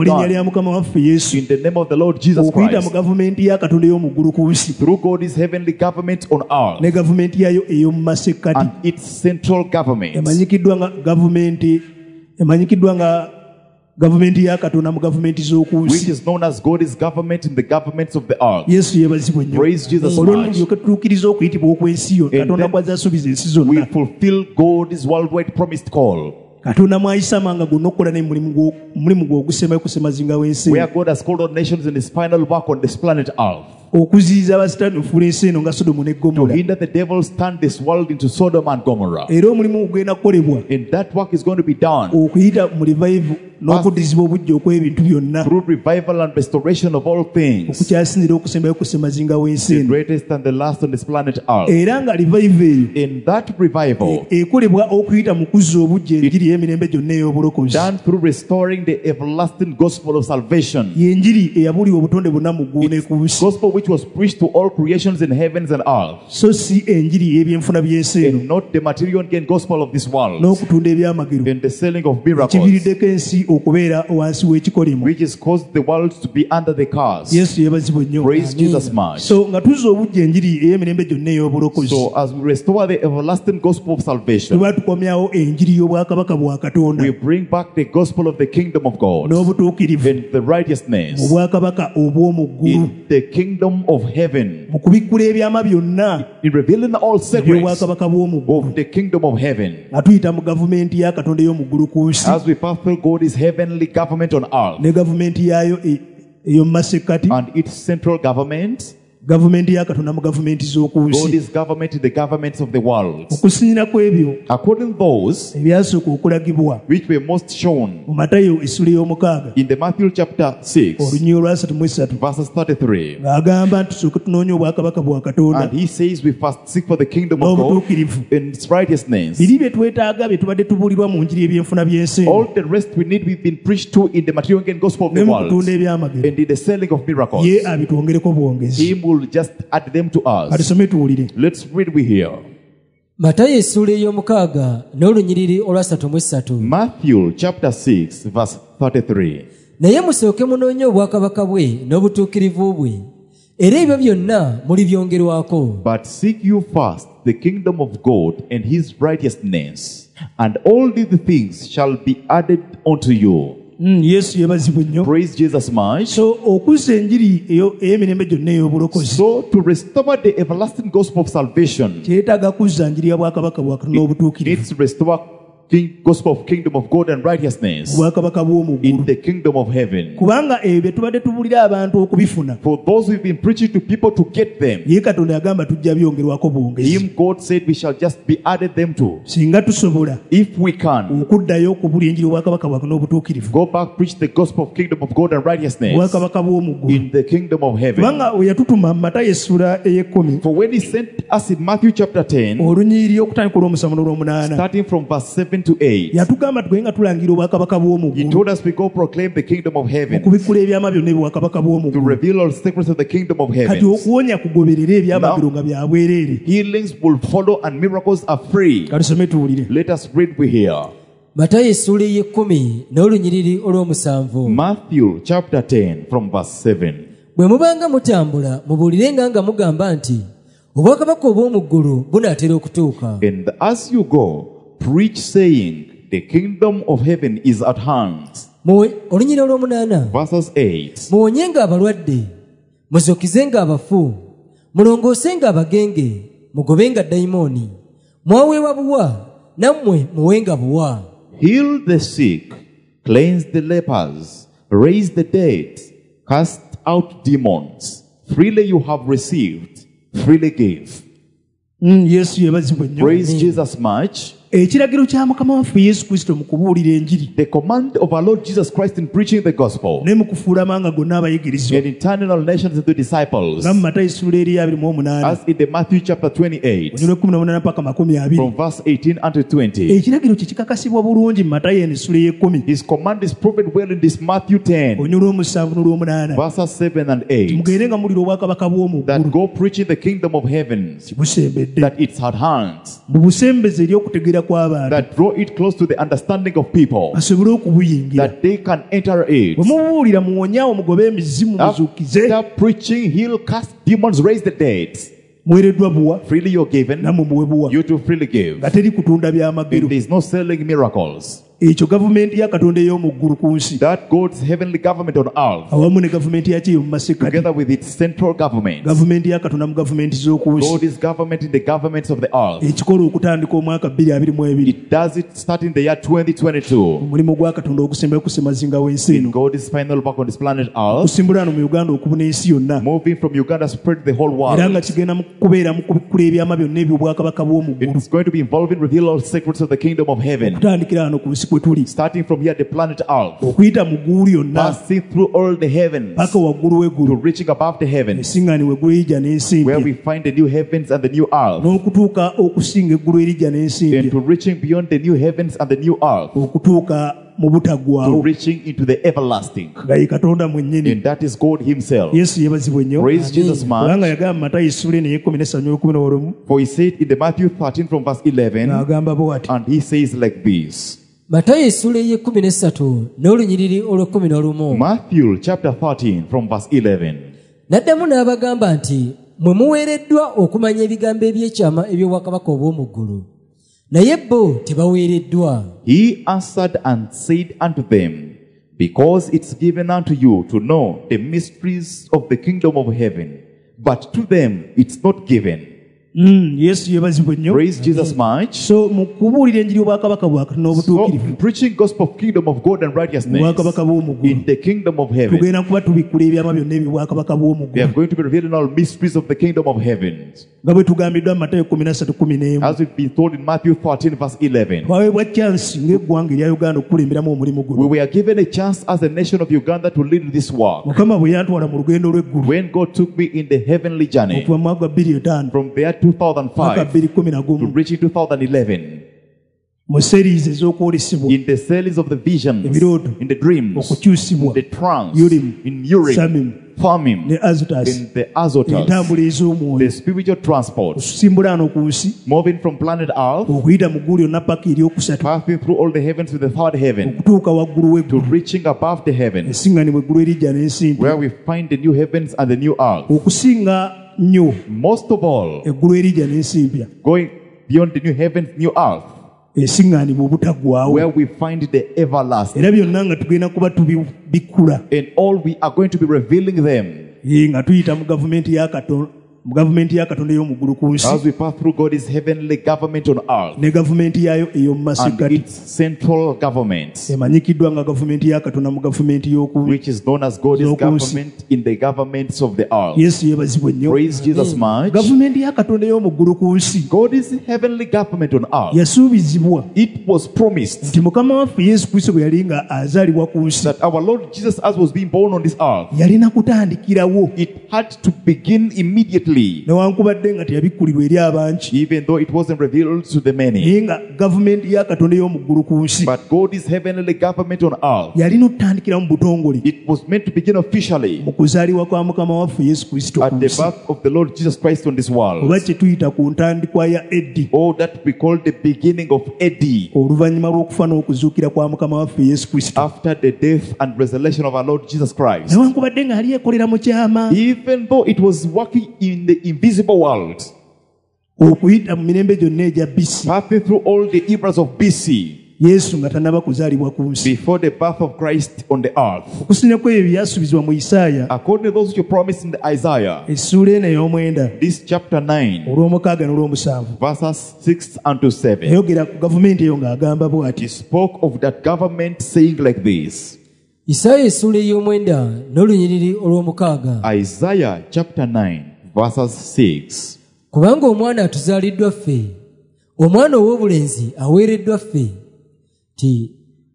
mu linnya done lya mukama waffe yesu in the name of the Lord Jesus okuyita mu Christ gavumenti ya katonda ey'omu ggulu ku nsi through God's heavenly government on earth ne gavumenti yayo ey'omu masekkati and its central government, emanyikiddwa nga gavumenti emanyikiddwa nga gavumenti ya katonda mu gavumenti z'oku which nsi. is known as God's government in the governments of the earth. yesu yeebazibwe nnyo Praise Jesus olwo much. tulyoke tutuukiriza okuyitibwa okw'ensi yo katonda then kwaza asuubiza ensi We zonna fulfill God's worldwide promised call, katonda mwayisa amanga gonna okukola n'omulimu gwo- omulimu gwe ogusemayo kusemazinga w'ensi where God has called all nations in His final work on this planet earth, okuziyiza abasitaani ofuula ensi eno nga sodomu ne to ggomola hinder the devil turn this world into Sodom and Gomorrah. era omulimu ogenda kukolebwa And that work is going to be done okuyita mu revive n'okuddizibwa obujja okw'ebintu byonna through revival and restoration of all things, okukyasinzira okusembayo kusemazinga w'ensi the eno greatest and the last on this planet earth. era nga revive eyo In that revival, ekolebwa okuyita mu kuzza obujja enjiri y'emirembe gyonna ey'obulokozi done through restoring the everlasting gospel of salvation, yenjiri eyabuulibwa obutonde bwonna mu ggulu ne ku nsi gospel which was preached to all creations in heavens and earth, so si enjiri y'ebyenfuna by'ensi eno and not the material gain gospel of this world, n'okutunda ebyamagero and the selling of miracles, kibiriddeko ensi okubeera wansi w'ekikolimo. which has caused the world to be under the curse. yesu yeebazibwe nnyo. Praise Jesus much. so nga tuzza obujja enjiri ey'emirembe gyonna ey'obulokozi So as we restore the everlasting gospel of salvation, tuba tukomyawo enjiri y'obwakabaka bwa katonda we bring back the gospel of the kingdom of God n'obutuukirivu and the mu righteousness bwakabaka obw'omu ggulu in the kingdom of heaven, mu kubikkula ebyama byonna in revealing all secrets eby'obwakabaka bw'omu ggulu of the kingdom of heaven, nga tuyita mu gavumenti ya katonda ey'omu ggulu ku nsi as we fulfill God's heavenly government on earth ne gavumenti yaayo e- ey'omu masekkati and its central government, gavumenti ya katonda mu gavumenti z'oku nsi God's government in the governments of the world, okusinziira ku ebyo according to those ebyasooka okulagibwa which were most shown mu matayo essula ey'omukaaga in the Matthew chapter six, olunyiro olwasatu mu esatu verses thirty-three. ng'agamba nti tusooke tunoonye obwakabaka bwa katonda And he says we first seek for the kingdom of God n'obutuukirivu and its righteousness. biri bye twetaaga bye tubadde tubuulirwa mu njiri y'ebyenfuna by'ensi eno All the rest we need, we've been preached to in the material gain gospel of ne the mu world kutunda ebyamagero and in the selling of miracles. ye abitwongereko bwongezi. Him will just add them to us. katusome tuwulire. Let's read we here. matayo essuula ey'omukaaga n'olunyiriri olwasatu mu essatu. Matthew chapter six, verse thirty-three. naye musooke munoonye obwakabaka bwe n'obutuukirivu bwe era ebyo byonna mulibyongerwako. But seek you first the kingdom of God and his righteousness, and all these things shall be added unto you. Mm, yesu yebazibwe nnyo. Praise Jesus much. so okuzza enjiri eyo- ey'emirembe gyonna ey'obulokozi So to restore the everlasting gospel of salvation, kyetaaga kuzza njiri ya bwakabaka bwa katonda n'obutuukirivu needs to restore king, gospel of kingdom of God and righteousness obwakabaka bw'omu in ggulu the kingdom of heaven. kubanga ebyo bye tubadde tubulira abantu okubifuna For those who've been preaching to people to get them, ye katonda yagamba tujja byongerwako bwongezi him God said we shall just be added them to. singa tusobola If we can okuddayo okubula enjiri obwakabaka bwake n'obutuukirivu go back, preach the gospel of kingdom of God and righteousness obwakabaka bw'omu ggulu in the kingdom of heaven. kubanga we yatutuma mu matayo essula ey'ekkumi For when he sent us in Matthew chapter ten, olunyiriri okutandika olw'omusanvu n'olw'omunaana starting from verse seven to eight, yatugamba tugende nga tulangira obwakabaka bw'omu he ggulu told us we go proclaim the kingdom of heaven, okubikkula ebyama byonna ebyobwakabaka bw'omu to ggulu reveal all secrets of the kingdom of kati heaven. okuwonya kugoberera ebyamagero nga bya bwereere. Healings will follow and miracles are free. katusome tuwulire. Let us read we here. matayo essuula ey'ekkumi n'olunyiriri olw'omusanvu. Matthew chapter ten from verse seven. bwe mubanga mutambula mubuulirenga nga mugamba nti obwakabaka obw'omu ggulu bunaatera okutuuka. And as you go, preach saying, the kingdom of heaven is at hand. Muwe- olunyiriri olw'omunaana. Verses eight. muwonyenga abalwadde muzukizenga abafu mulongoosenga abagenge mugobenga dayimooni mwaweebwa buwa nammwe muwenga buwa. Heal the sick, cleanse the lepers, raise the dead, cast out demons. Freely you have received, freely give. Mm, yesu yebazibwe nnyo. Praise Jesus much. ekiragiro kya mukama waffe yesu kristo mu kubuulira enjiri The command of our Lord Jesus Christ in preaching the gospel ne mu kufuula amanga gonna abayigirizwa and in turning all nations into disciples, nga mu matayo essula eri abiri mu omunaana as in the Matthew chapter twenty-eight, onyolo ekkumi n'omunaana paka makumi abiri. from verse eighteen unto twenty. ekiragiro kye kikakasibwa bulungi mu matayo eno essula ey'ekkumi His command is proven well in this Matthew ten, onyolo olw'omusanvu n'olw'omunaana verses seven and eight, mugende nga mulira obwakabaka bw'omu that ggulu go preaching the kingdom of heaven, busembedde that it's at hand. mu busembeze eri okutegeera kwegera kw'abantu that draw it close to the understanding of people, basobole okubuyingira. that they can enter it. Bwe mubuulira muwonyeawo mugobe emizimu muzuukize, After preaching, he'll cast demons, raise the dead. muweereddwa buwa Freely you're given, nammwe muwe buwa, you to freely give. nga teri kutunda byamagero. There is no selling miracles. Ekyo gavumenti ya Katonda ey'omu ggulu ku nsi That God's heavenly government on earth, awamu ne gavumenti yakyo ey'omu masekkati, together with its central government, gavumenti ya Katonda mu gavumenti z'oku nsi, God is government in the governments of the earth. ekikola okutandika omwaka bbiri abiri mu ebiri, It does it starting the year twenty twenty-two. omulimu gwa Katonda ogusembayo kusemazinga w'ensi eno, God is final work on this planet earth, okusimbula wano mu Uganda okubuna ensi yonna, moving from Uganda spread the whole era nga world. kigenda mu kubeera mu kubikkula ebyama byonna eby'obwakabaka bw'omu ggulu, It's going to be involving reveal all secrets of the kingdom of heaven, okutandikira wano ku nsi kwe tuli, starting from here the planet earth, okuyita mu ggulu lyonna passing through all the heavens paka waggulu to w'eggulu, reaching above the heavens, esiŋŋaani weggulu erija n'ensi where mpya, we find the new heavens and the new earth, n'okutuuka okusinga eggulu erija n'ensi and mpya, to reaching beyond the new heavens and the new earth, okutuuka mu to butaggwaawo reaching into the everlasting. nga ye Katonda mwennyini. And that is God himself. Yesu yeebazibwe nnyo, Praise Jesus kubanga much. yagamba mu Matayo essula eno ey'ekkumi n'essanyu olw'ekkumi n'olumu, For he said in the Matthew thirteen from verse eleven, ng'agamba bw'ati, and he says like this. matayo essula ey'ekkumi n'essatu n'olunyiriri olw'ekkumi n'olumu. Matthew chapter thirteen from verse eleven. N'addamu n'abagamba nti mwe muweereddwa okumanya ebigambo eby'ekyama eby'obwakabaka obw'omu ggulu, naye bo tebaweereddwa. He answered and said unto them, because it's given unto you to know the mysteries of the kingdom of heaven, but to them it's not given. Mm, Yesu yeebazibwe nnyo. Praise Jesus much. So mu kubuulira enjiri y'obwakabaka bwa Katonda So, n'obutuukirivu, preaching gospel of kingdom of God and righteousness obwakabaka bw'omu ggulu, in the kingdom of heaven, tugenda kuba tubikkula ebyama byonna eby'obwakabaka bw'omu we are ggulu, going to be revealing all mysteries of the kingdom of heaven, nga bwe tugambiddwa mu Matayo kumi na ssatu kumi n'emu. as we've been told in Matthew thirteen verse eleven. Twaweebwa chansi ng'eggwanga erya Uganda okukulemberamu omulimu We guno. were given a chance as a nation of Uganda to lead this work. Mukama bwe yantwala mu lugendo lw'eggulu When God took me in the heavenly journey okuva mu mwaka gwa bbiri etaano from the year two thousand mwaka five bbiri kumi na to gumu, reaching two thousand eleven, mu series ez'okwolesebwa, in the series of the visions, Ebirooto, in the dreams, okukyusibwa, in the trance, Urim, in Urim, Thummim, Thummim, ne Azotus, in the Azotus, entambula ez'omwoyo, the spiritual transport, okusimbula wano ku nsi, moving from planet Earth, okuyita mu ggulu lyonna paka eryokusatu, passing through all the heavens with the third heaven, okutuuka waggulu to w'eggulu, reaching above the heavens, esiŋŋanibwa eggulu erijja n'ensi mpya, where we find the new heavens and the new earth. okusinga nnyo Most of all, eggulu erijja n'ensi mpya, going beyond the new heavens, new earth, esiŋŋanibwa obutaggwaawo, where we find the everlasting. era byonna nga tugenda kuba tubibikkula, And all we are going to be revealing them ye nga tuyita mu gavumenti ya Katonda, mu gavumenti ya Katonda ey'omu ggulu ku nsi, as we pass through God's heavenly government on earth ne gavumenti yaayo ey'omu and masekkati, its central government, emanyikiddwa nga gavumenti ya Katonda mu gavumenti y'oku which is known as God's Zokunsi. government in the governments of the earth. Yesu yeebazibwe nnyo. Praise Jesus much. Gavumenti ya Katonda ey'omu ggulu ku nsi God's heavenly government on earth. yasuubizibwa It was promised nti Mukama waffe Yesu Kristo bwe yali nga azaalibwa ku nsi, that our Lord Jesus, as was being born on this earth, yalina kutandikirawo, it had to begin immediately, newankubadde nga teyabikkulirwa eri abangi, even though it wasn't revealed to the many. naye nga gavumenti ya Katonda ey'omu ggulu ku nsi But God's heavenly government on earth, yalina okutandikira mu butongole it was meant to begin officially mu kuzaalibwa kwa Mukama waffe Yesu Kristo ku at the nsi, birth of the Lord Jesus Christ on this world. oba kye tuyita ku ntandikwa ya Eddi, All that we call the beginning of A D, oluvannyuma lw'okufa n'okuzuukira kwa Mukama waffe Yesu Kristo, after the death and resurrection of our Lord Jesus Christ. newankubadde nga yali ekolera mu kyama, Even though it was working in the invisible world, okuyita mu mirembe gyonna egya B C, passing through all the eras of B C, Yesu nga tannaba kuzaalibwa ku nsi. before the birth of Christ on the earth. Okusinziira ku ebyo byasubizibwa mu Isaaya According to those which are promised in the Isaiah, essuula eno ey'omwenda this chapter nine, olw'omukaaga n'olw'omusanvu, verses six unto seven, yayogera ku gavumenti eyo ng'agamba bw'ati, he spoke of that government saying like this. Isaaya essula ey'omwenda n'olunyiriri olw'omukaaga. Isaiah chapter nine, verses six. Kubanga omwana atuzaaliddwa ffe, omwana ow'obulenzi aweereddwa ffe, ti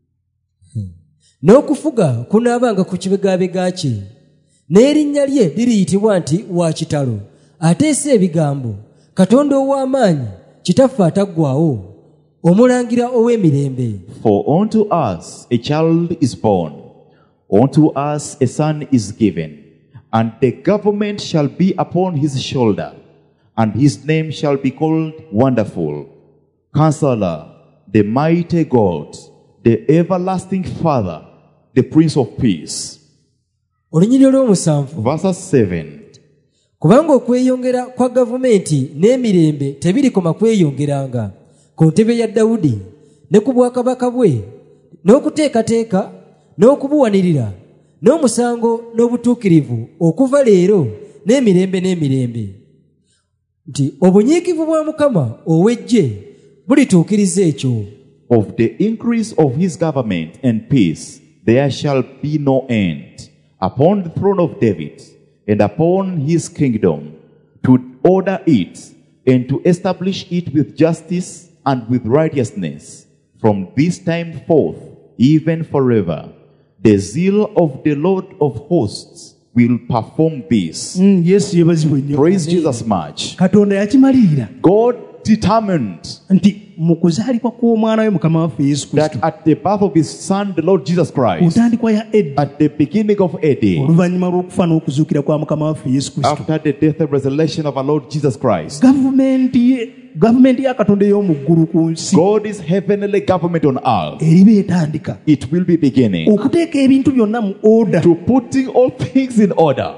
n'okufuga kunaabanga ku kibegabega kye, n'erinnya lye liriyitibwa nti wa kitalo, ateesa ebigambo, Katonda ow'amaanyi, kitaffe ataggwaawo, omulangira ow'emirembe. For unto us a child is born, unto us a son is given, and the government shall be upon his shoulder, and his name shall be called Wonderful, Counselor, the mighty God, the everlasting Father, the Prince of Peace. olunyiriro lw'omusanvu Verse seven. kubanga okweyongera kwa gavumenti n'emirembe tebirikoma kweyongeranga ku ntebe ya Dawudi ne ku bwakabaka bwe n'okuteekateeka n'okubuwanirira n'omusango n'obutuukirivu okuva leero n'emirembe n'emirembe nti obunyiikivu bwa Mukama ow'eggye bulituukiriza ekyo. Of the increase of his government and peace there shall be no end, upon the throne of David and upon his kingdom, to order it and to establish it with justice and with righteousness, from this time forth, even forever. The zeal of the Lord of hosts will perform this. Mm, yesu yebazibwe nnyo. Praise Jesus much. katonda yakimalirira God determined nti mu kuzaalibwa kw'omwana we mukama waffe yesu that kristo at the birth of his son, the Lord Jesus ku Christ, ntandikwa ya edda at the beginning of A D, oluvannyuma lw'okufa n'okuzuukira kwa mukama waffe yesu kristo after the death and resurrection of our Lord Jesus Christ, gavumenti ye gavumenti ya katonda ey'omu ggulu ku nsi God's heavenly government on earth, eriba etandika it will be beginning okuteeka ebintu byonna mu oda to putting all things in order.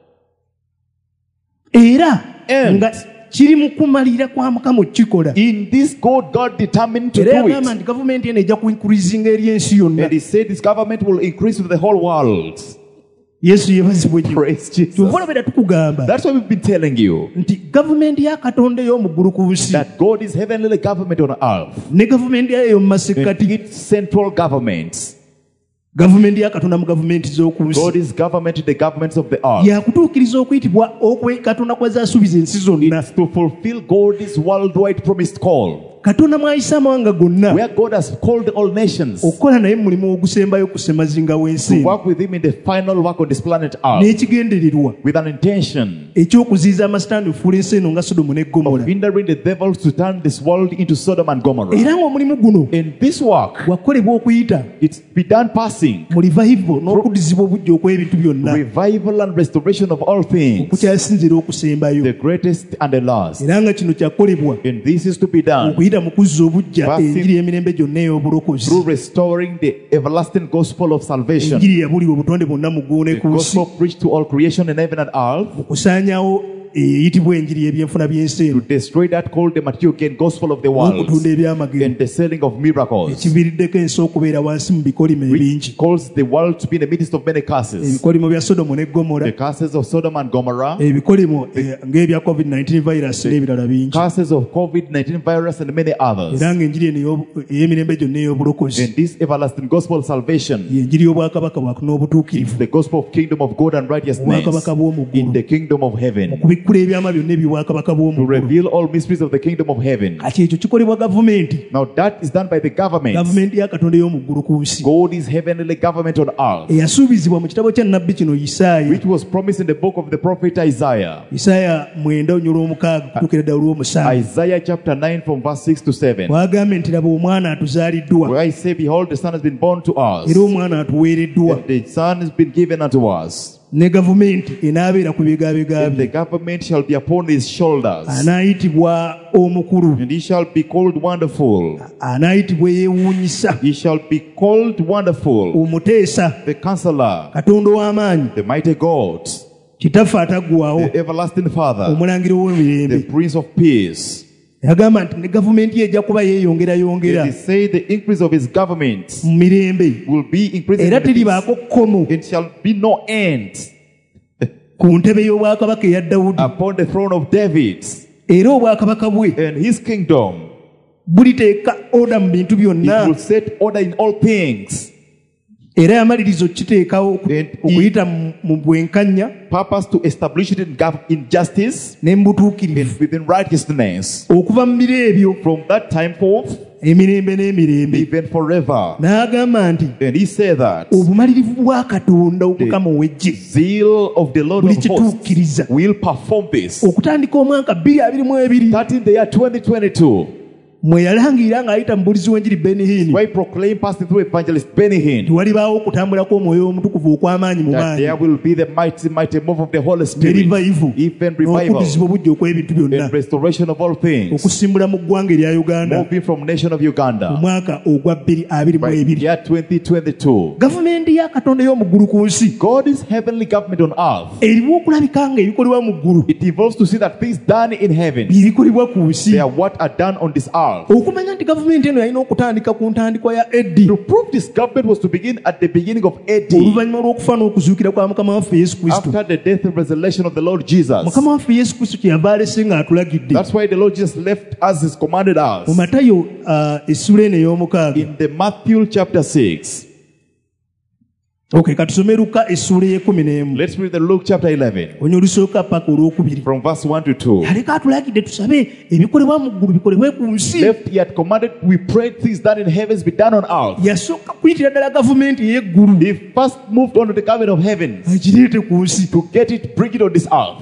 era And nga kiri mu kumalira kwa mukama okukikola in this God, God determined to era do yagamba it. nti gavumenti eno ejja kuinkurizinga eri ensi yonna. And he said this government will increase to the whole world. yesu yebazibwe nnyo. Praise Jesus. kyova olabera tukugamba That's why we've been telling you nti gavumenti ya katonda ey'omu ggulu ku nsi that God is heavenly government on earth. ne gavumenti yayo ey'omu And masekkati its central governments. gavumenti ya katonda mu gavumenti z'oku nsi God is government in the governments of the earth. yakutuukiriza okuyitibwa okwe katonda kwaze asuubiza ensi zonna. It's to fulfill God's worldwide promised call, katonda mwayisa amawanga gonna where God has called all nations okukola naye mulimu ogusembayo ku ssemazinga w'ensi to work with him in the final work on this planet earth n'ekigendererwa with an intention ekyokuziyiza amasitaani okufuula ensi eno nga sodomu ne gomora. of hindering the devils to turn this world into Sodom and Gomorrah. era ng'omulimu guno In this work, gwakolebwa okuyita it's be done passing mu revival n'okuddizibwa obujja okw'ebintu byonna revival and restoration of all things, okukyasinzira okusembayo. the greatest and the last. era nga kino kyakolebwa And this is to be done okuyita mu kuzza obujja Passing- enjiri y'emirembe gyonna ey'obulokozi. through restoring the everlasting gospel of salvation, enjiri yabulibwa obutonde bwonna mu ggulu ne the ku nsi gospel preached to all creation in heaven and earth, okusaanyaawo eyitibwa enjiri y'ebyenfuna by'ensi to eno destroy that called the material gain gospel of the world, n'okutunda ebyamagero and the selling of miracles, ekiviiriddeko ensi okubeera wansi mu bikolimo which ebingi. calls the world to be in the midst of many curses. ebikolimo bya sodomu ne gomora, The curses of Sodom and Gomorrah, ebikolimo eh, ng'ebya covid nineteen virus n'ebirala bingi. curses of COVID nineteen virus, and many others. era ng'enjiri eno ey'obu- ey'emirembe gyonna ey'obulokozi And this everlasting gospel of salvation, y'enjiri y'obwakabaka bwaku n'obutuukirivu the gospel of kingdom of God and righteousness obwakabaka bw'omu in ggulu, the kingdom of heaven, okubikkula ebyama byonna ebyobwakabaka bw'omu to ggulu. reveal all mysteries of the kingdom of heaven. kati ekyo kikolebwa gavumenti Now that is done by the government. gavumenti ya katonda ey'omu ggulu ku nsi God is heavenly government on earth, eyasuubizibwa mu kitabo kya nnabbi kino isaaya which was promised in the book of the prophet Isaiah. isaaya mwenda onyolo omukaaga kutuukira ddala olw'omusanvu Isaiah chapter nine from verse six to seven. bw'agambye nti laba omwana atuzaaliddwa Where I say, behold, the son has been born to us, era omwana atuweereddwa and the son has been given unto us, ne gavumenti enaabeera ku bigabega and the bye government shall be upon his shoulders, anaayitibwa omukulu and he shall be called wonderful. anaayitibwa eyeewuunyisa He shall be called wonderful, omuteesa the counselor, katonda ow'amaanyi the mighty God, kitaffe ataggwaawo the everlasting Father, omulangiro w'emirembe. the Prince of Peace. yagamba nti ne gavumenti ye ejja kuba yeeyongerayongera It is said the increase of his government mu mirembe will be increasing, era in the peace. teribaako kkomo It shall be no end ku ntebe y'obwakabaka eya dawudi upon the throne of David, era obwakabaka bwe and his kingdom. buliteeka oda mu bintu It byonna will set order in all things, era yamaliriza okukiteekawo oku- And okuyita mu- mu bwenkanya purpose to establish it in, gov- in justice ne mu butuukirivu and within righteousness. okuva mu biro ebyo From that time forth, emirembe n'emirembe. even forever. n'agamba nti And he said that obumalirivu bwa katonda omukama ow'eggye zeal of the Lord buli of hosts kituukiriza will perform this. okutandika omwaka bbiri abiri mu ebiri Starting the year twenty twenty-two, mwe yalangirira ng'ayita mu bulizi w'enjiri Benny Hinn Why proclaim passing through evangelist Benny Hinn tiwalibaawo okutambula kw'omwoyo omutukuvu okw'amaanyi mu that maanyi there will be the mighty, mighty move of the Holy ne Spirit, revival even revival, n'okudizibwa obujja okw'ebintu byonna and restoration of all things, okusimbula mu ggwanga erya Uganda moving from nation of mu Uganda mwaka ogwa bbiri abiri mu by ebiri. year twenty twenty-two. Gavumenti ya Katonda y'omu ggulu ku nsi God's heavenly government on earth, erimu okulabika nga ebikolebwa mu ggulu it involves to see that things done in heaven, birikolebwa ku nsi. they are what are done on this earth. Okumanya nti gavumenti eno yalina okutandika ku ntandikwa ya Eddi To prove this government was to begin at the beginning of A D, oluvannyuma lw'okufa n'okuzuukira kwa Mukama waffe Yesu Kristo. after the death and resurrection of the Lord Jesus. Mukama waffe Yesu Kristo kyeyava alese ng'atulagidde That's why the Lord Jesus left us, has commanded mu us. Matayo uh, essula eno ey'omukaaga. In the Matthew chapter six, Okay, katusome Luka essula ey'ekkumi n'emu let's read the Luke chapter eleven, onya olusooka paka olwokubiri. from verse one to two. Yaleka atulagidde tusabe ebikolebwa mu ggulu bikolebwe ku nsi. Left, he had commanded, we pray things that in heavens be done on earth. Yasooka kuyitira ddala gavumenti ey'eggulu He first moved on to the government of heaven agireete ku nsi. to get it, bring it on this earth.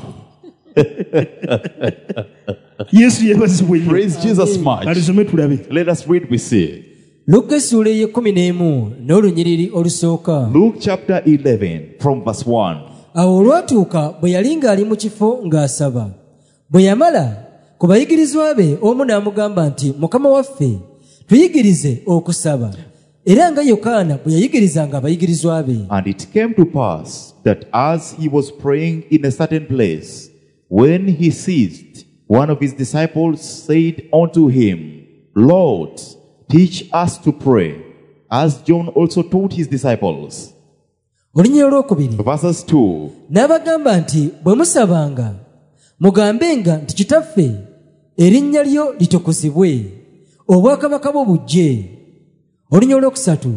Yesu yeebazibwe nnyo. Praise Jesus much. Katusome tulabe. Let us read, we see. Luka essula ey'ekkumi n'emu n'olunyiriri olusooka. Luke chapter eleven, from verse one. Awo olwatuuka bwe yali ng'ali mu kifo ng'asaba. Bwe yamala ku bayigirizwa be omu n'amugamba nti, Mukama waffe, tuyigirize okusaba. Era nga Yokaana bwe yayigirizanga abayigirizwa be. And it came to pass that as he was praying in a certain place, when he ceased, one of his disciples said unto him, Lord, teach us to pray, as John also taught his disciples. Olunyiriri olwokubiri. Verses two. N'abagamba nti bwe musabanga mugambenga nti Kitaffe erinnya lyo litukuzibwe, obwakabaka bwo bujje. Olunyiriri olwokusatu.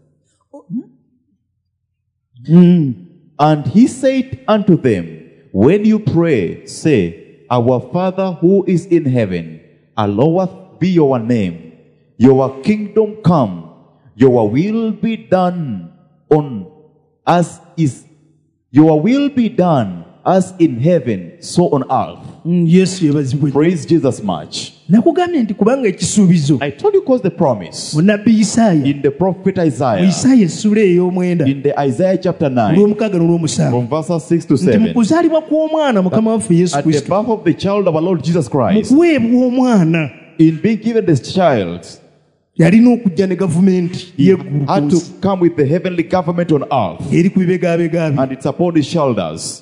And he said unto them, when you pray, say, Our Father who is in heaven, hallowed be your name. Your kingdom come, your will be done on as is, your will be done as in heaven, so on earth. Mm, Yesu yeebazibwe nnyo. Praise Jesus much. Nakugambye nti kubanga ekisuubizo I told you cause the promise mu nnabbi Isaaya in the prophet mu Isaiah, Isaaya essula ey'omwenda in the Isaiah chapter nine, olw'omukaaga n'olw'omusanvu from verses six to nti mu seven. kuzaalibwa kw'omwana Mukama waffe Yesu At the Kristo, birth of the child of our Lord Jesus mu Christ, kuweebwa omwana in being given this child, yalina okujja ne gavumenti he y'eggulu ku had nsi to come with the heavenly government on earth, eri ku bibegabega bye, and it's upon his shoulders.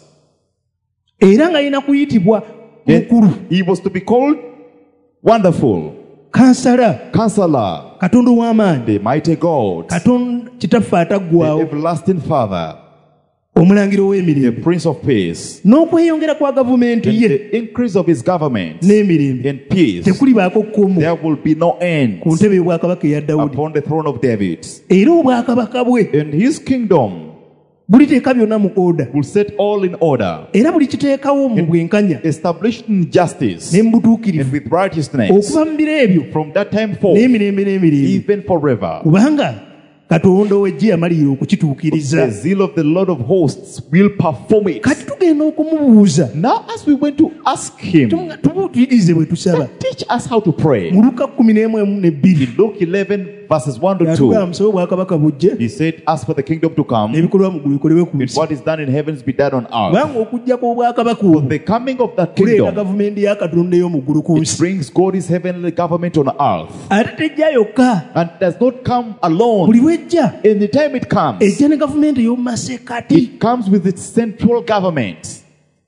era ng'alina kuyitibwa And mukulu, he was to be called Wonderful, kansala, Counselor, katonda ow'amaanyi, the mighty God, katonda kitaffe the ataggwaawo, everlasting Father, omulangiro the w'emirembe. Prince of Peace. N'okweyongera kwa gavumenti And ye the increase of his government n'emirembe and peace, tekulibaako kkomo there will be no end ku ntebe y'obwakabaka eya Dawudi, upon the throne of David. era obwakabaka bwe And his kingdom buliteeka byonna mu oda, will set all in order, era buli kiteekawo mu bwenkanya established in justice ne mu butuukirivu, and with righteousness, okuva mu biro ebyo from that time forth, n'emirembe n'emirembe, even forever. kubanga katonda ow'eggye yamalirira The okukituukiriza. zeal of the Lord of hosts will perform it. Kati tugenda okumubuuza Now, as we went to ask him, Tunga- tubutuyigirize bwe tusaba teach us how to pray. mu Luka kumi n'emu emu n'ebbiri In Luke eleven, verses one to yatugamba two, musabe obwakabaka bujje he said, ask for the kingdom to come, n'ebikolwa mu ggulu bikolebwe ku and nsi, what is done in heavens be done on earth. kubanga okujja kw'obwakabaka obwo The coming of that kuleeta kingdom, gavumenti ya katonda ey'omu ggulu ku it nsi, brings God's heavenly government on earth, ate tejja yokka, and does not come alone. buli wejja In the time it comes, ejja ne gavumenti ey'omu masekkati. it comes with its central government.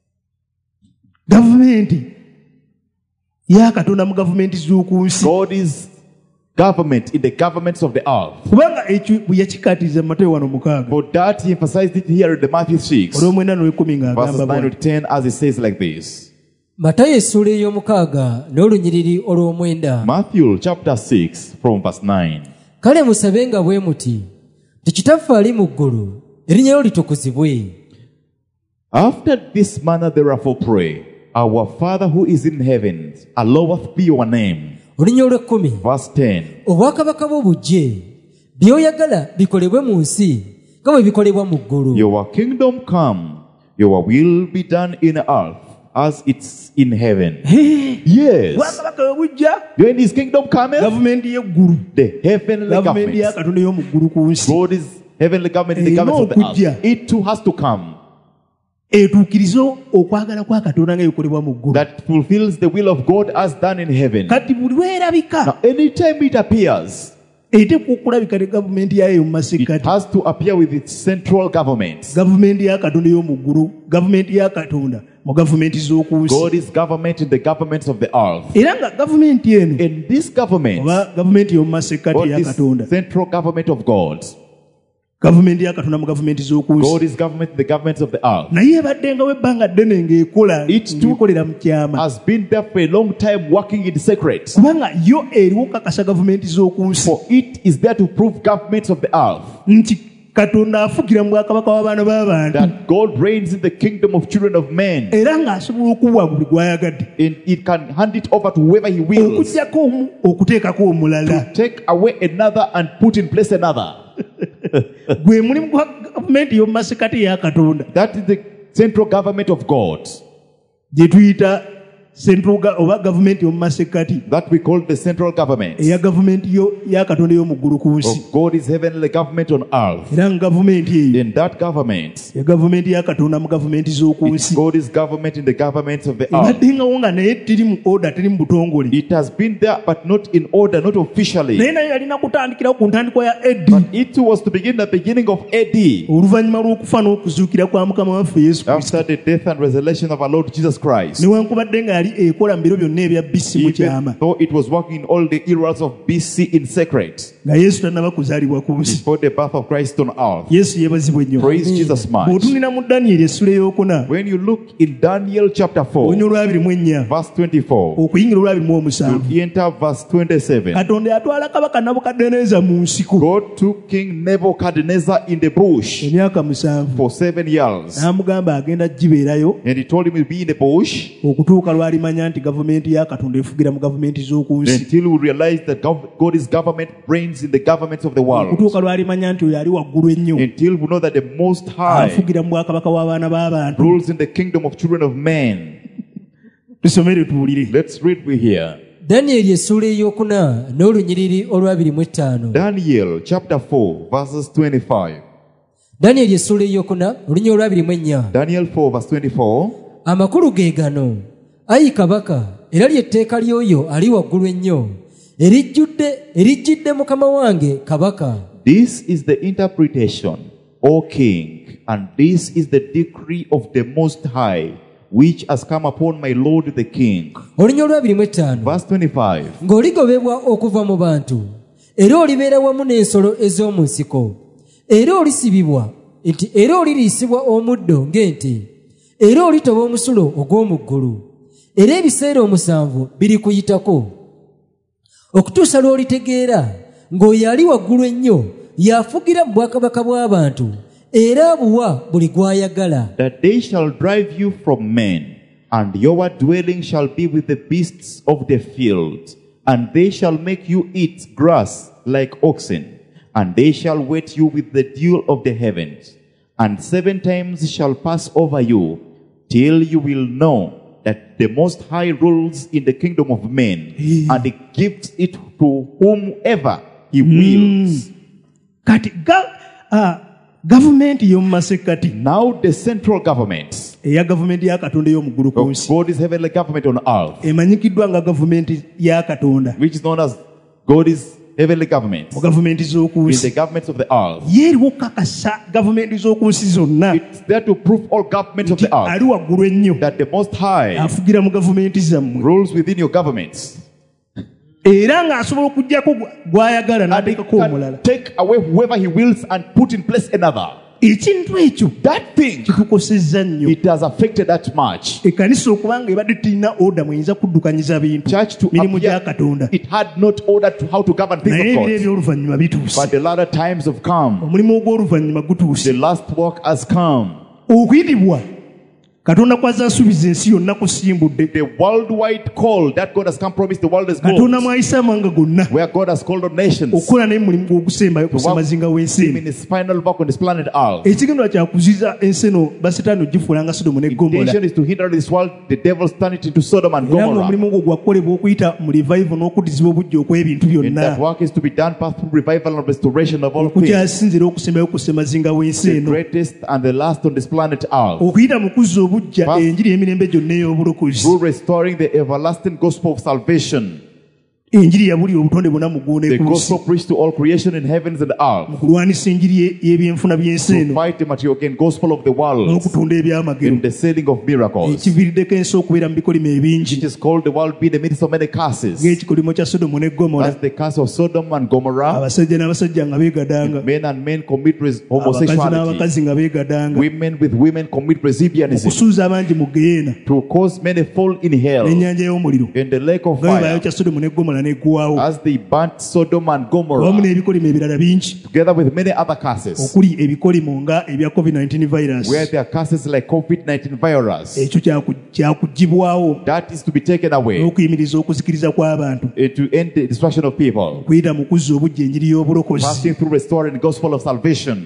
Gavumenti ya katonda mu gavumenti z'oku nsi, God is government in the governments of the earth. kubanga ekyo bwe yakikkaatiriza mu Mateyo wano mukaaga For that he emphasized it here in the Matthew six, olw'omwenda n'olw'ekkumi verses ng'agamba nine to bw'ati. ten, as it says like this. Matayo essula ey'omukaaga n'olunyiriri olw'omwenda. Matthew chapter six, from verse nine. Kale musabenga bwe muti, nti Kitaffe ali mu ggulu erinnya lyo litukuzibwe. After this manner therefore pray, Our Father who is in heaven, hallowed be your name. Olunyiriri olw'ekkumi. Verse ten. Obwakabaka bwo bujje, by'oyagala bikolebwe mu nsi nga bwe bikolebwa mu ggulu. Your kingdom come, your will be done in earth as it's in heaven. Hey, Yes. bwakabaka bwe bujja When his kingdom cometh, gavumenti y'eggulu the heavenly gavumenti ya government, katonda y'omu ggulu ku nsi God's heavenly government, the Eh, government of the n'okujja. earth, it too has to come. etuukirize okwagala kwa katonda nga bikolebwa mu ggulu That fulfills the will of God as done in heaven. kati buli lwerabika Now, anytime it appears, eteekwa okulabika ne gavumenti yayo mu it masekkati has to appear with its central government. gavumenti ya katonda y'omu ggulu gavumenti ya katonda mu gavumenti z'oku nsi God's government in the governments of the earth. era nga gavumenti eno In this government, oba gavumenti y'omu masekkati or ya this katonda central government of God, gavumenti ya katonda mu gavumenti z'oku nsi God's government in the governments of the earth, naye ebaddengawo ebbanga ddene ng'ekola It too- ng'ekolera mu kyama has been there for a long time working in secret. kubanga yo eriwo kakasa gavumenti z'oku nsi For it is there to prove governments of the earth nti katonda afugira mu bwakabaka w'abaana b'abantu that God reigns in the kingdom of children of men, era ng'asobola okuwa buli gwayagadde and it can hand it over to whoever he wills, okuggyako omu okuteekako omulala take away another and put in place another. gwe mulimu gwa gavumenti y'omu masekkati ya katonda That is the central government of God, gye tuyita central ga- oba gavumenti y'omu masekkati that we call the central government eya gavumenti yo ya katonda y'omu ggulu ku nsi of God's heavenly government on earth. era nga gavumenti eyo In that government, ya gavumenti ya katonda mu gavumenti z'oku it's nsi God's government in the governments of the earth. ebaddengawo nga naye tiri mu oda teri mu butongole It has been there, but not in order, not officially. naye naye yalina kutandikirawo ku ntandikwa ya eddi It was to begin the beginning of A D, oluvannyuma lw'okufa n'okuzuukira kwa mukama waffe yesu kristo after the death and resurrection of our Lord Jesus Christ. newankubadde nga yali ekola mu biro byonna ebya bisi mu kyama Even though it was working in all the eras of B C in secret, nga yesu tannaba kuzaalibwa ku nsi before the birth of Christ on earth. yesu yeebazibwe nnyo Praise Jesus much. bw'otunira mu danyeri essula ey'okuna When you look in Daniel chapter four, olunya olwabiri mu ennya verse twenty-four, okuyingira olwabiri mu omusanvu you enter verse twenty-seven. katonda yatwala kabaka nabukaddeneeza mu nsiko God took King Nebuchadnezzar in the bush emyaka musanvu for seven years. n'amugamba agenda gibeerayo And he told him he'll be in the bush okutuuka lwalimanya nti gavumenti ya katonda efugira mu gavumenti z'oku nsi until we realize that gov- God's government reigns in the governments of the world. okutuuka lwalimanya nti oyo ali waggulu ennyo Until we know that the Most High afugira mu bwakabaka w'abaana b'abantu rules in the kingdom of children of men. tusomere tuwulire Let's read we here. danyeri essuula eyokuna n'olunyiriri olwabiri mu etaano Daniel chapter four, verses twenty-five. danyeri essuula eyokuna olunyiriri olwabiri mu ennya Daniel four, verse twenty-four. amakulu ge gano ayi kabaka era ly'etteeka ly'oyo ali waggulu ennyo erijjudde erijjidde mukama wange kabaka. This is the interpretation, O king, and this is the decree of the Most High, which has come upon my lord the king. olunyiriri olwabiri mu etaano Verse twenty-five. ng'oligobebwa okuva mu bantu era olibeera wamu n'ensolo ez'omu nsiko era olisibibwa nti era oliriisibwa omuddo ng'ente era olitoba omusulo ogw'omu ggulu era ebiseera omusanvu birikuyitako okutuusa lw'olitegeera ng'oyo ali waggulu ennyo y'afugira mu bwakabaka bw'abantu era abuwa buli gw'ayagala. That they shall drive you from men, and your dwelling shall be with the beasts of the field, and they shall make you eat grass like oxen, and they shall wet you with the dew of the heavens, and seven times shall pass over you, till you will know that the Most High rules in the kingdom of men, and he gives it to whomever he wills. kati ga, uh, gavumenti y'omu masekkati Now the central government eya gavumenti ya katonda y'omu ggulu ku of nsi God's heavenly government on earth, emanyikiddwa nga gavumenti ya katonda which is known as God's heavenly government, mu gavumenti z'oku in nsi the governments of the earth. yeeriwo okukakasa gavumenti z'oku nsi zonna It's there to prove all governments of nti the earth ali waggulu ennyo that the Most High afugira mu gavumenti zammwe rules within your governments, era ng'asobola okuggyako gwa- gw'ayagala and he n'ateekako omulala can take away whoever he wills and put in place another. ekintu ekyo That thing, kitukosezza nnyo it has affected that much. ekkanisa okubanga ebadde tirina oda mweyinza kuddukanyiza bintu Church to mirimu gya appear, katonda it had not order to how to govern things naye of ebiro God. eby'oluvannyuma bituuse But the latter times have come. omulimu ogw'oluvannyuma The gutuuse last work has come. okuyitibwa katonda kwaza asuubiza ensi yonna kusimbudde The worldwide call that God has come promised the world is katonda called, mwayisa amawanga gonna where God has called on nations okukola naye mulimu gw'okusembayo to kusemazinga work w'ensi eno in his final work on this planet Earth. ekigendwa kyakuziza ensi eno basitaani ogifuula nga sodomu ne gomora Intention is to hinder this world. The devil turned it into Sodom and era Gomorrah. ng'omulimu ogwo gwakukolebwa okuyita mu revival n'okuddizibwa obujja okw'ebintu And byonna that work is to be done by through revival and restoration of all things. okukyasinzira okusembayo kusemazinga w'ensi The eno greatest and the last on this planet Earth. okuyita mu kuzza obujja First- enjiri y'emirembe gyonna ey'obulokozi Through restoring the everlasting gospel of salvation. enjiri yabuli obutonde bwonna mu ggulu The ne ku nsi gospel preached to all creation in heavens and earth. mu kulwanisa enjiri ye- y'ebyenfuna by'ensi To eno fight the material gain gospel of the world. n'okutunda ebyamagero In the selling of miracles. ekiviiriddeko ensi okubeera mu bikolimo ebingi It is called the world being the midst of many curses. ng'ekikolimo kya sodomu ne gomora That's the curse of Sodom and Gomorrah. abasajja n'abasajja nga beegadanga Men and men commit res- abakazi homosexuality. n'abakazi nga beegadanga Women with women commit lesbianism. okusuuza abangi mu geyeena To cause many fall in hell. n'ennyanja y'omuliro In the lake of nga bwe bayo fire. kya sodomu ne gomora n'eggwawo As they burnt Sodom and wamu Gomorrah. n'ebikolimo ebirala bingi Together with many other curses. okuli ebikolimo nga ebya covid nineteen virus Where there are curses like COVID nineteen virus. ekyo kyaku- kyakugibwawo That is to be taken away. n'okuyimiriza okuzikiriza kw'abantu eh, To end the destruction of people. kuyita mu kuzza obujja enjiri y'obulokozi Passing through restoring the gospel of salvation.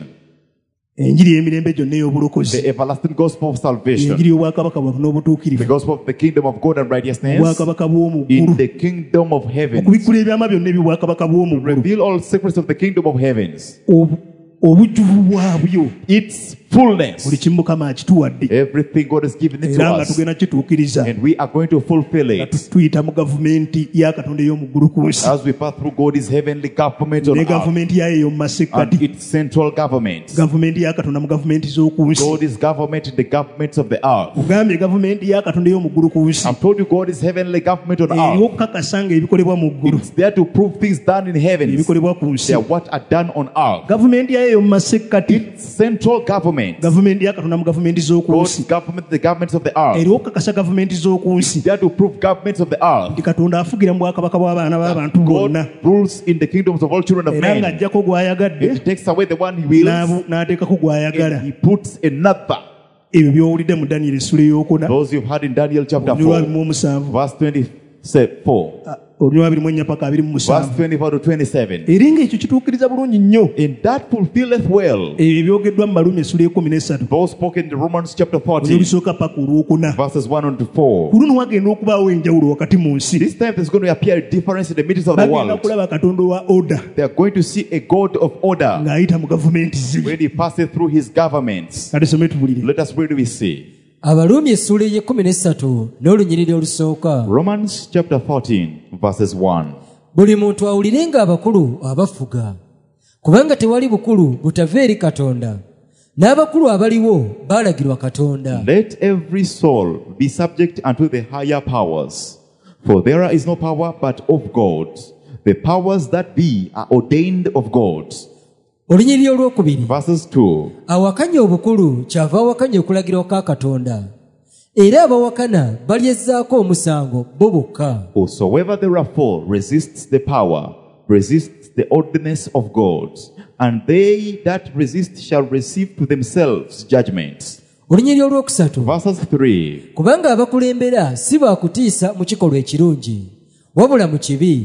enjiri y'emirembe gyonna ey'obulokozi The everlasting gospel of salvation. enjiri y'obwakabaka bwavu The n'obutuukirivu gospel of the kingdom of God and righteousness. obwakabaka bw'omu In ggulu the kingdom of heaven. okubikkula ebyama byonna ebyobwakabaka bw'omu ggulu Reveal all secrets of the kingdom of heavens. Obu- obujjuvu bwabyo Its buli fullness. kimu mukama akituwadde Everything God has given it to era nga us. tugenda kituukiriza And we are going to fulfill nga it. tuyita mu gavumenti ya katonda ey'omu ggulu ku nsi As we pass through God's heavenly government on ne earth. gavumenti yayo ey'omu And masekkati its central government. gavumenti ya katonda mu gavumenti z'oku nsi God's government in the governments of the earth. ogambye gavumenti ya katonda ey'omu ggulu ku nsi I've told you God's heavenly government on eriwo earth. okukakasa nga ebikolebwa mu ggulu It's there to prove things done in heavens. ebikolebwa ku nsi They are what are done on earth. gavumenti yayo ey'omu masekkati Its central government. gavumenti ya katonda mu gavumenti z'oku God's nsi government, the governments of the earth. eriwo okukakasa gavumenti z'oku nsi They are to prove governments of the earth. nti katonda afugira mu bwakabaka bw'abaana b'abantu bonna God rules in the kingdoms of all children of era men. ng'ajjako gw'ayagadde He takes away the one he wills, n'abu- n'ateekako gw'ayagala and he puts another. ebyo by'owulidde mu danyeri essula ey'okuna Those you've heard in Daniel chapter olunywa four, abiri mu omusanvu verse twenty-four, olunywa abiri mu ennya paka abiri mu verse musanvu twenty-four to twenty-seven. era ng'ekyo kituukiriza bulungi nnyo And that fulfilleth well ebyo ebyogeddwa mu baluumi essula ekumi n'essatu those spoken in Romans chapter olunywa fourteen, olusooka paka olwokuna verses one and four. ku luno wagenda okubaawo enjawulo wakati mu nsi This time there's going to appear a difference in the midst of the bagenda world. kulaba katonda wa oda They are going to see a God of order ng'ayita mu gavumenti ze when he passes through his governments. kati some tubulire Let us read we see. abaluumi essuula ey'ekkumi n'essatu n'olunyiriri olusooka Romans chapter fourteen, verses one. buli muntu awulirenga abakulu abafuga kubanga tewali bukulu butava eri katonda n'abakulu abaliwo baalagirwa katonda Let every soul be subject unto the higher powers, for there is no power but of God. The powers that be are ordained of God. olunyiriri olwokubiri Verses two. awakanya obukulu kyava awakanya okulagirwa kwa katonda era abawakana balyezzaako omusango bo bokka Whosoever therefore resists the power, resists the ordinance of God, and they that resist shall receive to themselves judgment. olunyiriri olwokusatu Verses three. kubanga abakulembera si baakutiisa mu kikolwa ekirungi wabula mu kibi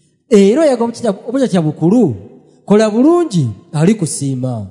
era oyaga obutatya bukulu kola bulungi alikusiima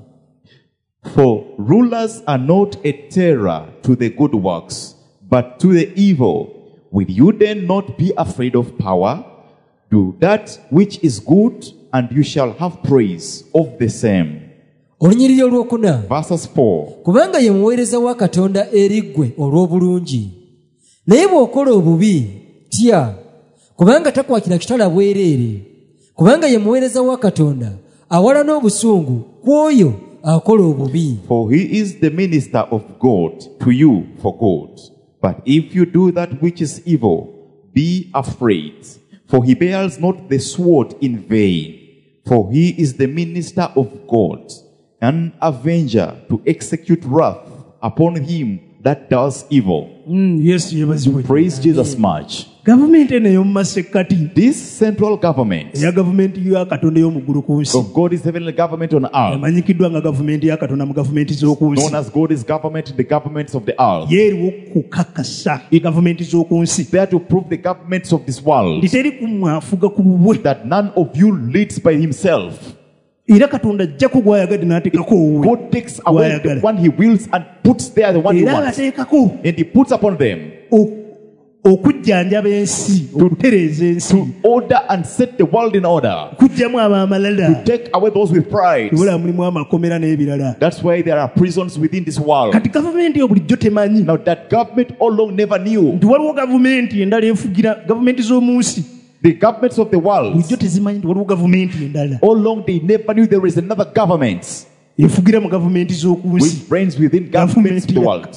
For rulers are not a terror to the good works, but to the evil. Will you then not be afraid of power? Do that which is good, and you shall have praise of the same. olunyiriri olwokuna Verses four. kubanga ye muweereza wa katonda eri ggwe olw'obulungi naye bw'okola obubi tya kubanga takwatira kitala bwereere kubanga ye muweereza wa katonda awala n'obusungu ku oyo akola obubi For he is the minister of God to you for good. But if you do that which is evil, be afraid. For he bears not the sword in vain. For he is the minister of God, an avenger to execute wrath upon him that does evil. Mm, yesu yebazibwe Praise Jesus much. gavumenti eno ey'omu masekkati This central government eya gavumenti ya katonda ey'omu ggulu ku nsi of God's heavenly government on earth, emanyikiddwa nga gavumenti ya katonda mu gavumenti z'oku nsi known as God's government in the governments of the earth, yeeriwo kukakasa gavumenti z'oku nsi there to prove the governments of this world literi kumwafuga ku bubwe that none of you leads by himself. era katonda ajjako gw'ayagadde n'ateekako owuwe God takes away the gw'ayagala one he wills and puts there the one he era wants, abateekako and he puts upon them o- okujjanjaba ensi okutereeza ensi to order and set the world in order, kujjamu ab'amalala take away those with pride. tebula mulimu amakomera n'ebirala That's why there are prisons within this world. kati gavumenti yo bulijjo temanyi Now that government all along never knew. nti waliwo gavumenti endala efugira gavumenti z'omu nsi The governments of the world bulijjo tezimanyi nti waliwo gavumenti endala all along they never knew there is another government efugira mu gavumenti z'oku nsi which reigns within governments of the world.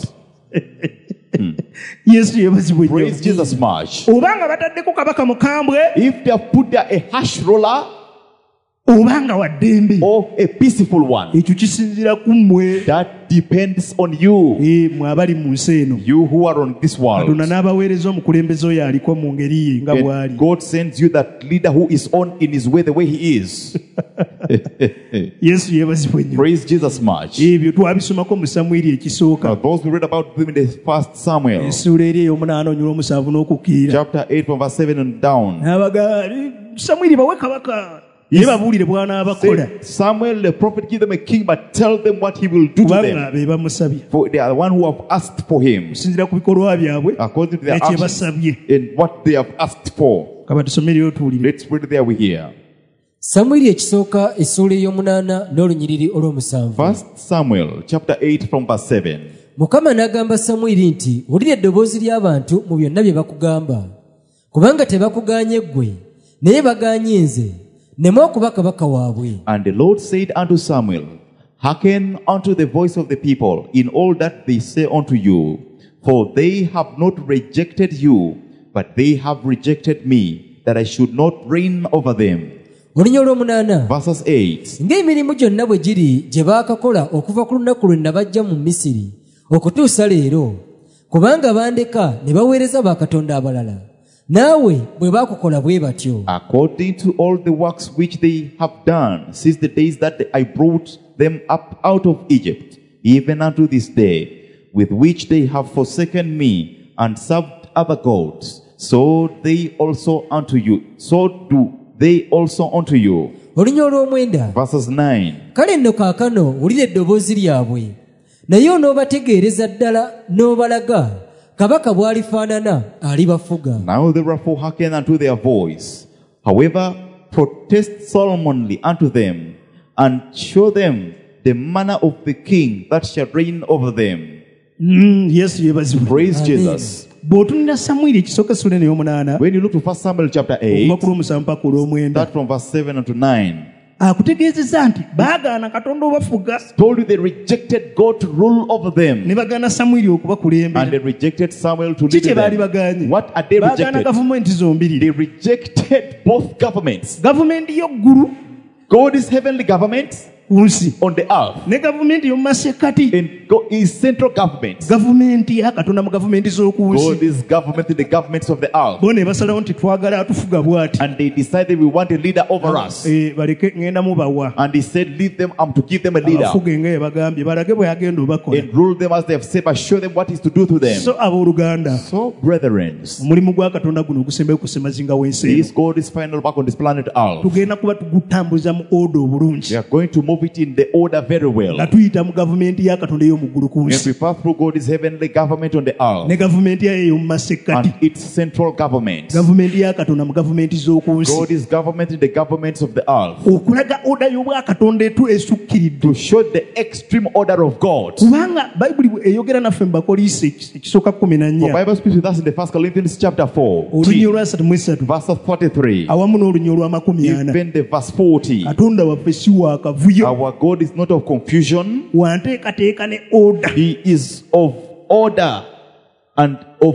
yesu yeebazibwe nnyo Praise Jesus much. obanga bataddeko kabaka mukambwe If they have put there a harsh ruler obanga wa ddembe or a peaceful one, ekyo kisinziira ku mmwe that depends on you, Eh, mwe abali mu nsi eno you who are on this world. katonda n'abaweereza omukulembeze oyo aliko mu ngeri ye nga And bw'ali God sends you that leader who is on in his way the way he is. yesu yeebazibwe nnyo Praise Jesus much. ebyo twabisomako mu samwiri Now ekisooka those we read about them in the first Samuel, essuula eri ey'omunaana onyula omusanvu n'okukkiira chapter eight from verse seven and down. n'abaga samwiri bawe kabaka ye babuulire bw'anaabakola Say, Samuel the prophet, give them a king, but tell them what he will do to them. kubanga be bamusabye For they are the one who have asked for him, okusinziira ku bikolwa byabwe according to their nekye actions basabye and what they have asked for. kaba tusomereyo tuwulire Let's read there we hear. samwiri ekisooka essuula ey'omunaana n'olunyiriri olw'omusanvu. First Samuel chapter eight from verse seven. mukama n'agamba samwiri nti wulira eddoboozi ly'abantu mu byonna bye bakugamba kubanga tebakuganye ggwe naye baganye nze nneme okuba kabaka waabwe. And the Lord said unto Samuel, Hearken unto the voice of the people in all that they say unto you, for they have not rejected you, but they have rejected me, that I should not reign over them. olunya olw'omunaana. Verses eight. ng'emirimu gyonna bwe giri gye baakakola okuva ku lunaku lwe nabajja mu misiri okutuusa leero kubanga bandeka ne baweereza bakatonda abalala naawe bwe baakukola bwe batyo. According to all the works which they have done since the days that I brought them up out of Egypt, even unto this day, with which they have forsaken me and served other gods, so they also unto you, so do they also unto you. olunya olw'omwenda. Verses nine. kale nno kaakano wulira eddoboozi lyabwe naye onoobategeereza ddala n'obalaga kabaka bw'alifaanana alibafuga. Now therefore hearken unto their voice. However, protest solemnly unto them, and show them the manner of the king that shall reign over them. Mm, yesu yeebazibwe Praise Amen. Jesus. bw'otunira samwiri ekisooka essula eno ey'omunaana When you look to First Samuel chapter okuva eight, ku lw'omusanvu paka olw'omwenda start from verse seven unto nine, akutegeezeza nti baagaana katonda obafuga told you they rejected God to rule over them, ne bagaana samwiri and okubakulembera they rejected Samuel to ki lead kye baali them. bagaanye What are they baagaana rejected? gavumenti zombiriri They rejected both governments. gavumenti y'oggulu God's heavenly government ku nsi on the earth, ne gavumenti y'omu masekkati and God is central government. gavumenti ya katonda mu gavumenti z'oku nsi God is government in the governments of the earth. bo ne basalawo nti twagala atufuga bw'ati And they decided we want a leader over us. Eh, baleke ngenda mubawa And he said, leave them, I'm to give them a leader abafuge nga yebagambye balage bwe yagenda obakola and rule them as they have said, but show them what is to do to them. so abooluganda So, brethren, omulimu gwa katonda guno gusembayo ku ssemazinga w'ensi eno this God is final back on this planet earth. tugenda kuba tugutambuza mu oda obulungi We are going to move it in the order very well. nga tuyita mu gavumenti ya katonda ey'omu ggulu ku And nsi we pass through God's heavenly government on the earth ne gavumenti yayo ey'omu masekkati and its central government. gavumenti ya katonda mu gavumenti z'oku nsi God is government in the governments of the earth okulaga oda y'obwakatonda etu esukkiridde to show the extreme order of God. kubanga bayibuli bwe eyogera naffe mu bakoliisi ekis- ekisooka kumi na The nnya Bible speaks with us in the First Corinthians chapter four, olunnyi olwasatu mu esatu verse forty-three, awamu n'olunnyi olw'amakumi ana even the verse forty. katonda waffe si wa kavuyo Our God is not of confusion. wa nteekateeka ne oda He is of order and of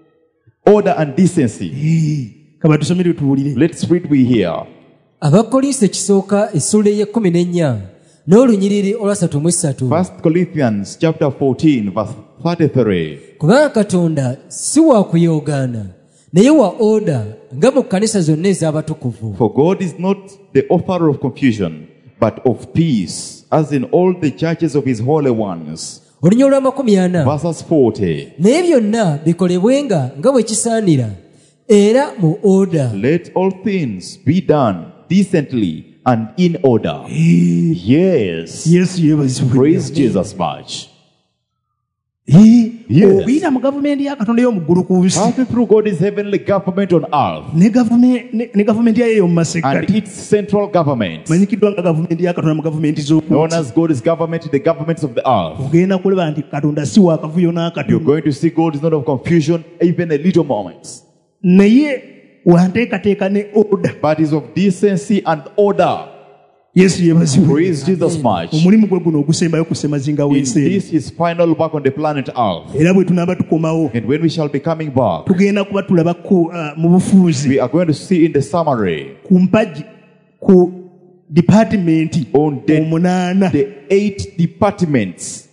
order and decency. Eh, kaba tusomere tuwulire Let's read we hear. abakolinso ekisooka essuula ey'ekkumi n'ennya n'olunyiriri olwasatu mu esatu. First Corinthians chapter fourteen, verse thirty-three. kubanga katonda si wa kuyoogaana naye wa oda nga mu kkanisa zonna ez'abatukuvu. For God is not the author of confusion, but of peace, as in all the churches of his holy ones. Olunya olw'amakumi ana. Verses forty. Naye byonna bikolebwenga nga bwe kisaanira era mu oda. Let all things be done decently and in order. Yes. Yesu yeebazibwe. Praise Jesus much. Ee, Yes. okuyita mu gavumenti ya Katonda y'omu ggulu ku nsi Passing through God's heavenly government on earth ne gavumenti ne- ne gavumenti yayo ey'omu and masekkati its central government, manyikiddwa nga gavumenti ya Katonda mu gavumenti z'oku known nsi. as God's government, the governments of the earth. Ogenda kulaba nti Katonda si wa kavuyo You're n'akatono, going to see God is not of confusion, even a little moment, naye wanteekateeka ne oda. but is of decency and order. Yesu yeebazibwe. Praise Jesus much. Omulimu gwe guno ogusembayo ku semazinga In w'ensi eno. this his final work on the planet earth. Era bwe tunaaba tukomawo And when we shall be coming back, tugenda kuba tulaba ku, uh, mu bufuuzi we are going to see in the summary ku mpagi ku dipatimenti on the, omunaana the eight departments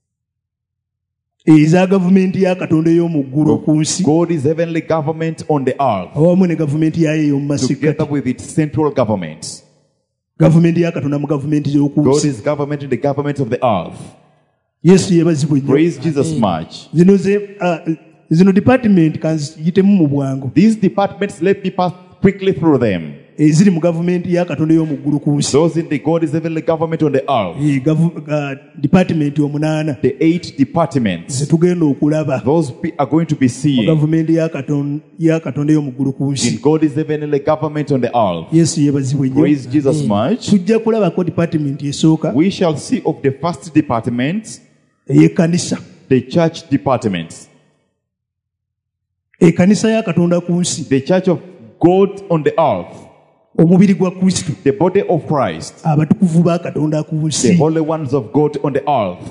eza gavumenti ya Katonda ey'omu ggulu ku nsi God's heavenly government on the earth, awamu ne gavumenti yayo ey'omu together masekkati. with its central government. Gavumenti ya Katonda mu gavumenti z'oku nsi. God's government in the government of the earth. Yesu yeebazibwe nnyo. Praise Jesus much. zino ze uh, zino department kanziyitemu mu bwangu These departments, let me pass quickly through them. eziri mu gavumenti ya Katonda y'omu ggulu ku nsi. Those in the God's heavenly government on the earth. Eh, gavu- uh, department omunaana The eight departments. ze tugenda okulaba Those pe- are going to be mu seen gavumenti ya Katonda ya Katonda y'omu ggulu ku in nsi. God's heavenly government on the earth. Yesu yeebazibwe nnyo. Praise Jesus much. Tujja kulabako department esooka We shall see of the first department, ey'ekkanisa. the church department. Ekkanisa ya Katonda ku nsi, The church of God on the earth. omubiri gwa Kristo, The body of Christ. abatukuvu ba Katonda ku The nsi. holy ones of God on the earth.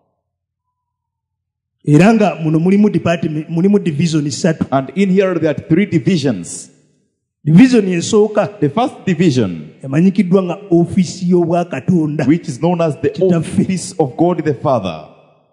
Era nga muno mulimu department mulimu division ssatu. And in here there are three divisions. Division esooka The first division, emanyikiddwa nga ofiisi y'obwa Katonda. which is known as the Kitaffe. office of God the Father.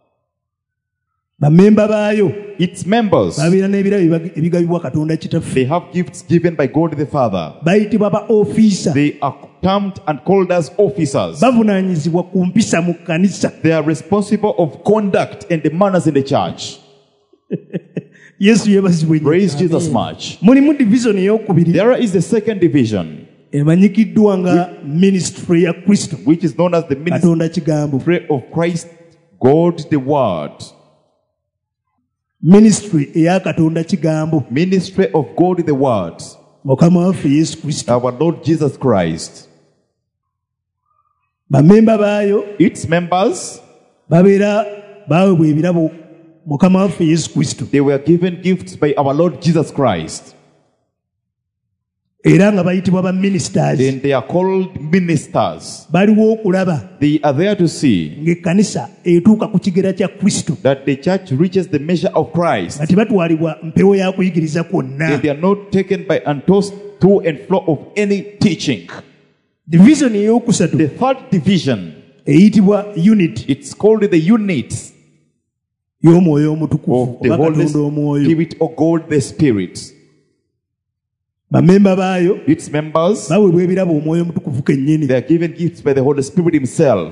Bamemba baayo Its members, babeera n'ebirabo ebiba- ebigabibwa Katonda Kitaffe. they have gifts given by God the Father. Bayitibwa ba ofiisa. They are termed and called as officers. Bavunaanyizibwa ku mpisa mu kkanisa. They are responsible of conduct and the manners in the church. Yesu yeebazibwe nnyo. Praise Jesus much. Mulimu division ey'okubiri There is the second division, emanyikiddwa nga ministry ya Kristo. which is known as the ministry Katonda kigambo. of Christ, God the Word. Ministry eya Katonda kigambo. Ministry of God the Word. Mukama waffe Yesu Kristo. Our Lord Jesus Christ. Bamemba baayo Its members, babeera baweebwa ebirabo Mukama waffe Yesu Kristo. they were given gifts by our Lord Jesus Christ. Era nga bayitibwa ba ministers. Then they are called ministers. Baliwo okulaba They are there to see ng'ekkanisa etuuka ku kigera kya Kristo. that the church reaches the measure of Christ. Nga tebatwalibwa mpewo ya kuyigiriza kwonna. That they are not taken by and tossed to and fro of any teaching. Division ey'okusatu The third division, eyitibwa unit it's called the unit y'omwoyo omutukuvu of the oba Holy Katonda omwoyo. Spirit of God the Spirit. Bamemba baayo Its members, baweebwa ebirabo omwoyo omutukuvu kennyini. they are given gifts by the Holy Spirit Himself.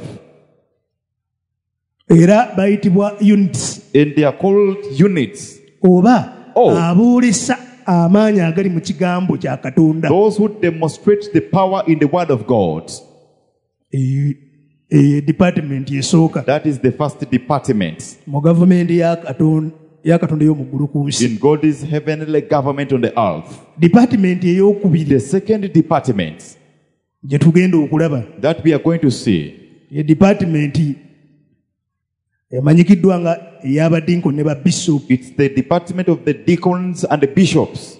Era bayitibwa units And they are called units. oba Oh. aboolesa amaanyi agali mu kigambo kya Katonda. Those who demonstrate the power in the Word of God. E- e- department esooka That is the first department mu gavumenti ya Katonda ya Katonda y'omu ggulu ku nsi. in God's heavenly government on the earth. Department ey'okubiri The second department gye tugenda okulaba that we are going to see, ye department emanyikiddwa nga ey'abadinkoni ne ba bishop. it's the department of the deacons and the bishops.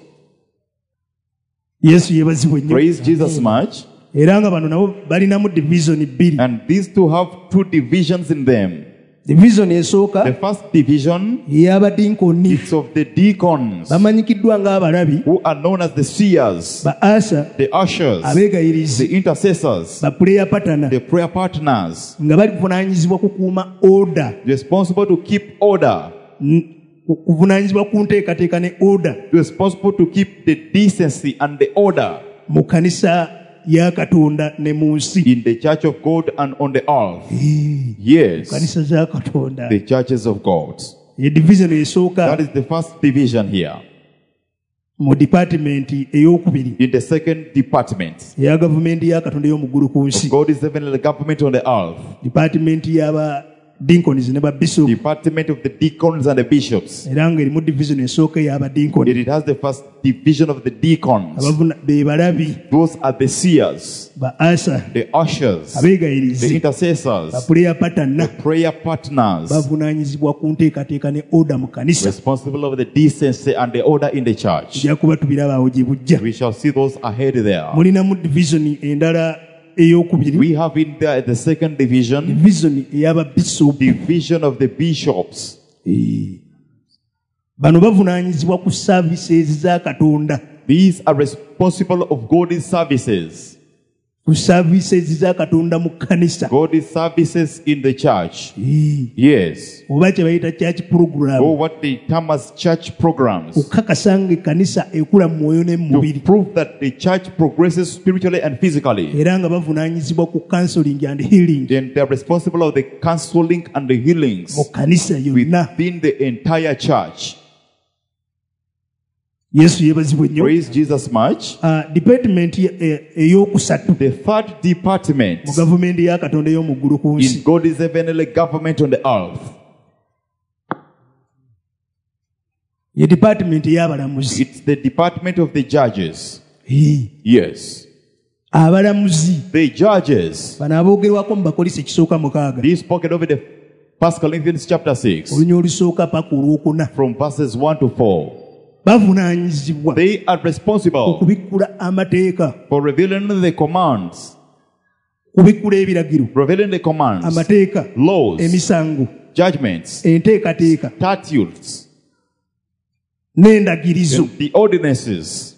Yesu yeebazibwe nnyo. Praise Jesus much. Era nga bano nabo balinamu division bbiri. And these two have two divisions in them. Division The esooka first division, ey'abadinkoni it's of the deacons, bamanyikiddwa ng'abalabi, who are known as the seers, ba asa, the ushers, abeegayirizi, the intercessors, ba prayer partner, the prayer partners, nga bali buvunaanyizibwa kukuuma order responsible to keep order n- kuvunaanyizibwa ku nteekateeka ne order You're responsible to keep the decency and the order mu kanisa ya Katonda ne mu nsi. in the church of God and on the earth. Yes, Kanisa za Katonda. the churches of God. Ye division esooka That is the first division here. mu department ey'okubiri In the second department, eya gavumenti ya Katonda y'omuggulu ku nsi. God is heavenly government on the earth. Department y'aba dinkons ne ba bishop. Department of the deacons and the bishops. Era ng'erimu division esooka ey'aba dinkoni. It has the first division of the deacons. Abavuna be balabi Those are the seers, ba asa the ushers, the abeegayirizi intercessors, ba prayer partner prayer partners, bavunaanyizibwa ku nteekateeka ne order mu kanisa. responsible of the decency and the order in the church. Tujja kuba tubirabaawo gye bujja. We shall see those ahead there. Mulinamu division endala ey'okubiri, We have in there the second division, division ey'aba bishop. division of the bishops. Bano bavunaanyizibwa ku services za Katonda, These are responsible of God's services. ku services za Katonda mu kanisa. God's services in the church. Eh, Yes. oba kye bayita church program, Or what they term as church programs. okukakasa nga ekkanisa ekula mu mwoyo ne mu To mubiri, prove that the church progresses spiritually and physically. era nga bavunaanyizibwa ku counseling and healing Then they are responsible of the counseling and the healings mu kanisa yonna. within the entire church. Yesu yeebazibwe nnyo. Praise Jesus much. Ah, department e- ey'okusatu The third department mu gavumenti ya Katonda y'omuggulu ku in nsi, God's heavenly government on the earth. ye department ey'abalamuzi. It's the department of the judges. Eh, Yes. abalamuzi The judges. bano aboogerwako mu bakolisi ekisooka mukaaga, This spoken over the First Corinthians chapter six, olunya olusooka paka olwokuna, from verses one to four. bavunaanyizibwa They are responsible okubikkula amateeka, for revealing the commands, kubikkula ebiragiro, revealing the commands, amateeka, laws, emisango, judgments, enteekateeka statutes, n'endagirizo, and the ordinances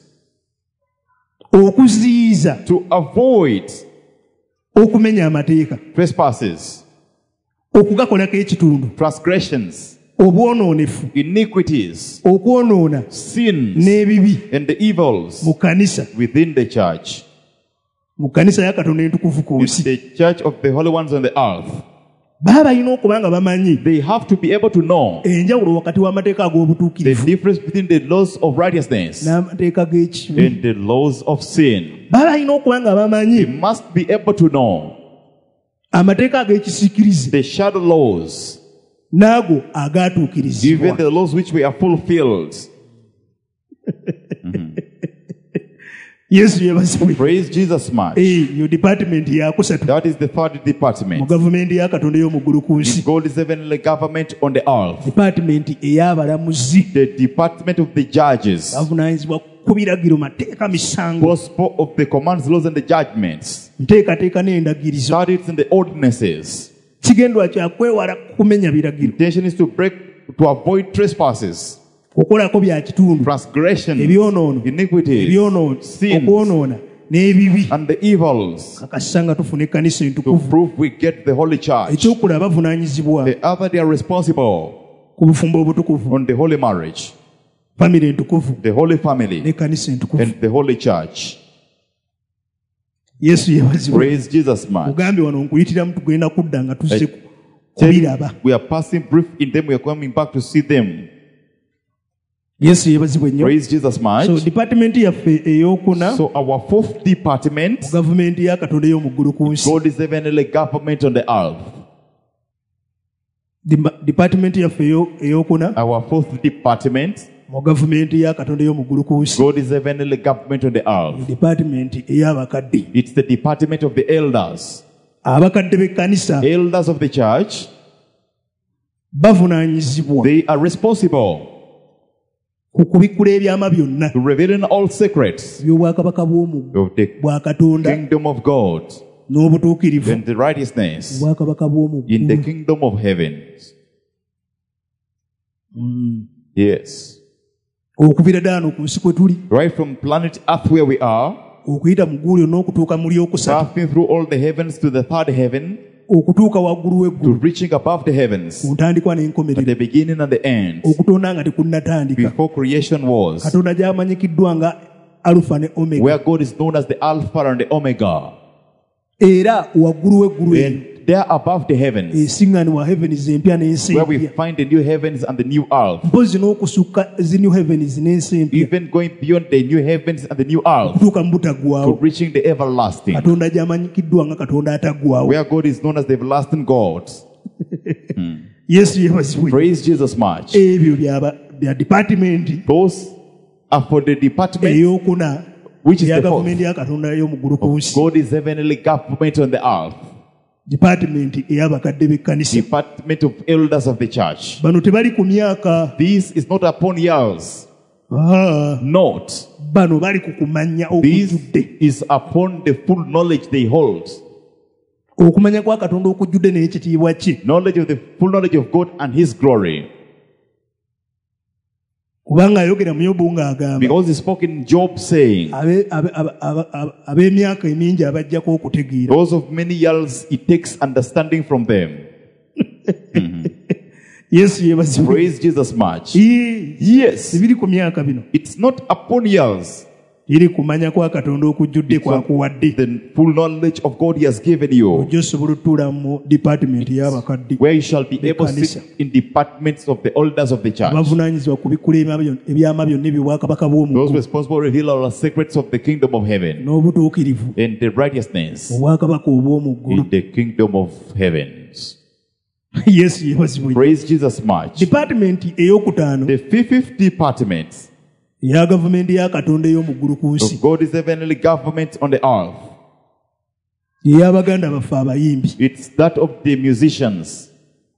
okuziyiza to avoid okumenya amateeka, trespasses, okugakolako ekitundu, transgressions, obwonoonefu, iniquities, okwonoona sins, n'ebibi and the evils mu kanisa, within the church. mu kanisa ya Katonda entukuvu ku It's nsi. the church of the holy ones on the earth. Baba balina okuba nga bamanyi They have to be able to know enjawulo wakati w'amateeka the ag'obutuukirivu difference between the laws of righteousness n'amateeka g'ekibi. and the laws of sin. Baba balina okuba nga They bamanyi must be able to know amateeka ag'ekisiikirize the shadow laws, n'ago even agaatuukirizibwa. the laws which were fulfilled. Yesu yeebazibwe. Praise Jesus much. Eh, yo department yakusatu That is the third mu department. gavumenti ya Katonda y'omuggulu ku In nsi. God's heavenly government on the earth. Department ey'abalamuzi The department of the judges. bavunaanyizibwa ku biragiro, mateeka, misango, Gospel of the commands, laws, and the judgments. nteekateeka n'endagirizo. Statutes and the ordinances. Kigendwa kya kwewala kumenya biragiro, Intention is to break, to avoid trespasses, okolako bya kitundu, transgressions, ebyonoono, iniquities, ebyonoono, sins, okwonoona n'ebibi. and the evils. Kakasa nga tufuna ekkanisa To entukuvu. prove we get the holy church. Ekyokula bavunaanyizibwa The other, they are responsible ku bufumbo obutukuvu, on the holy marriage, famire entukuvu the holy family, n'ekkanisa entukuvu. and the holy church. Yesu yeebazibwe. Praise Jesus much. Mugambe wano nkuyitiramu tugenda kudda nga tuzze I ku- tell you, kubiraba. we are passing brief in them, we are coming back to see them. Yesu yeebazibwe nnyo. Praise Jesus So much. department yaffe ey'okuna So our fourth department, mu gavumenti ya Katonda y'omuggulu ku nsi. God is heavenly government on the earth. Dima- department yaffe eyo- ey'okuna Our fourth department, mu gavumenti ya Katonda y'omuggulu ku nsi. God is heavenly government on the earth. Department ey'abakadde. It's the department of the elders. Abakadde b'ekkanisa Elders of the church, bavunaanyizibwa they are responsible ku kubikkula ebyama byonna to revealing all secrets by'obwakabaka bw'omu of the bwa Katonda kingdom of God n'obutuukirivu and the righteousness obwakabaka in the bw'omu kingdom of heaven. Yes. okuvira ddala ku nsi kwe tuli Right from planet Earth where we are, okuyita mu gguulyo n'okutuuka mu lyokusatu passing through all the heavens to the third heaven, okutuuka waggulu to w'eggulu reaching above the heavens, ku ntandikwa at n'enkomerero the beginning and the end, okutonda nga tekunnatandika before creation was, katonda gy'amanyikiddwa nga alufa ne omega where God is known as the Alpha and the Omega. era waggulu w'eggulu eyo And there above the heavens, esiŋŋanibwa heavens empya n'ensi where we empya find the new heavens and the new earth, mpozi n'okusukka zi new heavens n'ensi empya even going beyond the new heavens and the new earth, okutuuka mu to butaggwaawo reaching the everlasting, katonda gy'amanyikiddwa nga katonda ataggwaawo where God is known as the everlasting God. yesu yeebazibwe Praise Jesus much. ebyo byaba bya department Those are for the department ey'okuna which is eya the fourth. gavumenti ya katonda y'omuggulu ku nsi God is heavenly government on the earth, department ey'abakadde b'ekkanisa department of elders of the church. bano tebali ku myaka This is not upon years, Ah, not. bano bali ku kumanya This okujjudde is upon the full knowledge they hold. okumanya kwa katonda okujjudde n'ekitiibwa kye Knowledge of the full knowledge of God and His glory. kubanga ayogera mu yobu ng'agamba Because He spoke in Job saying, abe- abe- abe- abe- abe- ab'emyaka emingi abajjako okutegeera those of many years, it takes understanding from them. yesu yeebazibwe Praise Jesus much. Ii, Yes, tebiri ku myaka bino it's not upon years. iri kumanya kwa katonda okujjudde kwakuwadde The full knowledge of God He has given you, ojja osobola otuula mu department y'abakadde where you shall be able to sit in departments of the elders of the church. abavunaanyizibwa ku bikkula ebyama- ebyama byonna ebyobwakabaka Those bw'omu responsible to reveal all the secrets of the kingdom of heaven n'obutuukirivu and the righteousness obwakabaka obw'omu ggulu in the kingdom of heavens. yesu yeebazibwe Praise Jesus much. department ey'okutaano The fifth department eya gavumenti ya katonda ey'omu ggulu ku nsi of God is heavenly government on the earth. ey'abaganda baffe abayimbi It's that of the musicians,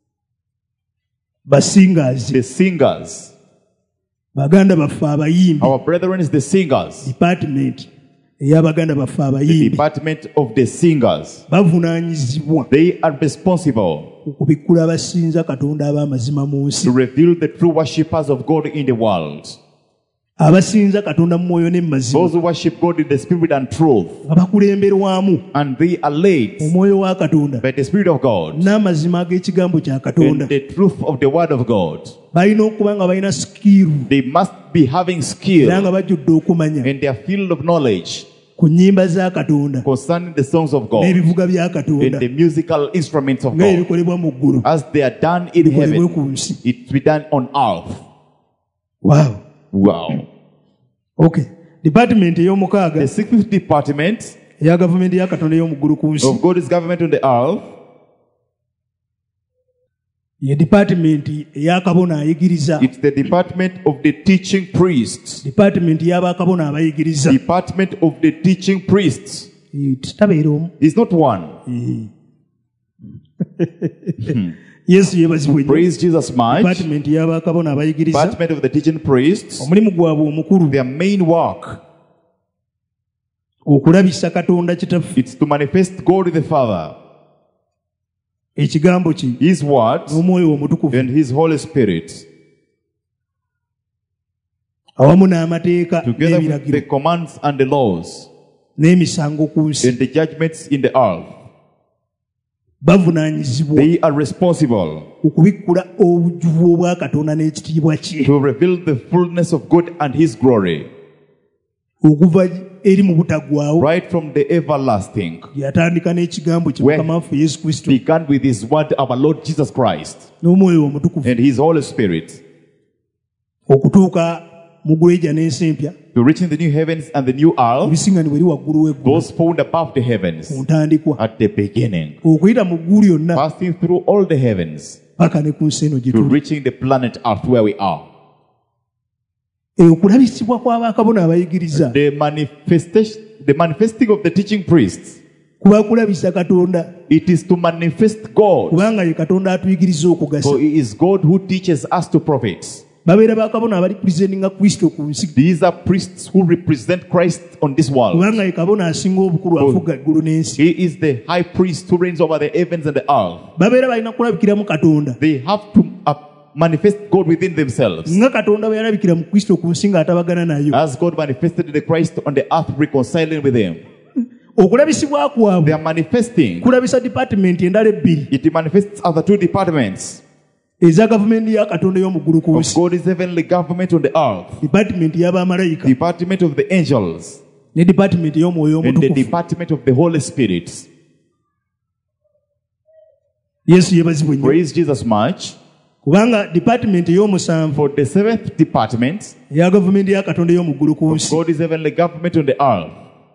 basingaazi the singers. baganda baffe abayimbi Our brethren is the singers. department ey'abaganda baffe The abayimbi department of the singers. bavunaanyizibwa They are responsible okubikkula abasinza katonda ab'amazima mu nsi to reveal the true worshippers of God in the world. abasinza katonda mu mwoyo ne mu mazima Those who worship God in the spirit and truth. nga bakulemberwamu And they are led omwoyo wa katonda by the Spirit of God n'amazima ag'ekigambo kya katonda and the truth of the Word of God. balina okuba nga balina sikiiru They must be having era skill nga bajjudde okumanya in their field of knowledge ku nnyimba za katonda concerning the songs of God n'ebivuga bya and katonda the musical instruments of nga God. ebikolebwa mu ggulu As they are done in bikolebwe heaven, ku nsi it be done on earth. waaw Wow. okay department ey'omukaaga The sixth department eya gavumenti ya katonda ey'omu ggulu ku nsi of God's government on the earth ye department ey'akabona ayigiriza it's the department of the teaching priests. department y'abakabona abayigiriza Department of the teaching priests. Eh, tabeera omu It's not one. yesu yeebazibwe nnyo Praise Jesus much. department y'abakabona abayigiriza Department of the teaching priests. omulimu gwabwe omukulu Their main work okulabisa katonda kitaffe it's to manifest God the Father, ekigambo kye His word, n'omwoyo omutukuvu and His Holy Spirit, awamu n'amateeka together with the n'ebiragiro commands and the laws n'emisango ku nsi and the judgments in the earth. bavunaanyizibwa They are responsible okubikkula obujjuvu obwa katonda n'ekitiibwa kye to reveal the fullness of God and His glory, okuva eri mu butaggwaawo right from the everlasting. yatandika n'ekigambo kye Where- mukama waffe yesu kristo Began with His word, our Lord Jesus Christ, n'omwoyo omutukuvu and His Holy Spirit, okutuuka mu ggulu n'ensi empya to reaching the new heavens and the new earth, ebisiŋŋanibwa eri waggulu w'eggulu those found above the heavens ku ntandikwa at the beginning, okuyita mu ggulu lyonna passing through all the heavens paka ne ku nsi eno gye to tuli reaching the planet Earth where we are. E, okulabisibwa kw'abakabona abayigiriza The manifestation, the manifesting of the teaching priests, kuba kulabisa katonda it is to manifest God. kubanga ye katonda atuyigiriza okugasa For it is God who teaches us to profit. babeera bakabona abali presentinga kristo ku nsi These are priests who represent Christ on this world. kubanga ye kabona asinga obukulu afuga eggulu n'ensi He is the high priest who reigns over the heavens and the earth. babeera balina kulabikiramu katonda They have to uh, manifest God within themselves. nga katonda bwe yalabikira mu kristo ku nsi ng'atabagana nayo As God manifested the Christ on the earth, reconciling with Him. okulabisibwa They kwabwe are manifesting. kulabisa department endala ebbiri It manifests other two departments eza gavumenti ya katonda y'omu ggulu ku of nsi, God's heavenly government on the earth. department y'abamalayika Department of the angels ne department y'omwoyo and the omutukuvu. department of the Holy Spirit. Yesu yeebazibwe nnyo, Praise Jesus much. kubanga department ey'omusanvu For the seventh department eya gavumenti ya katonda y'omu ggulu ku of nsi God's heavenly government on the earth,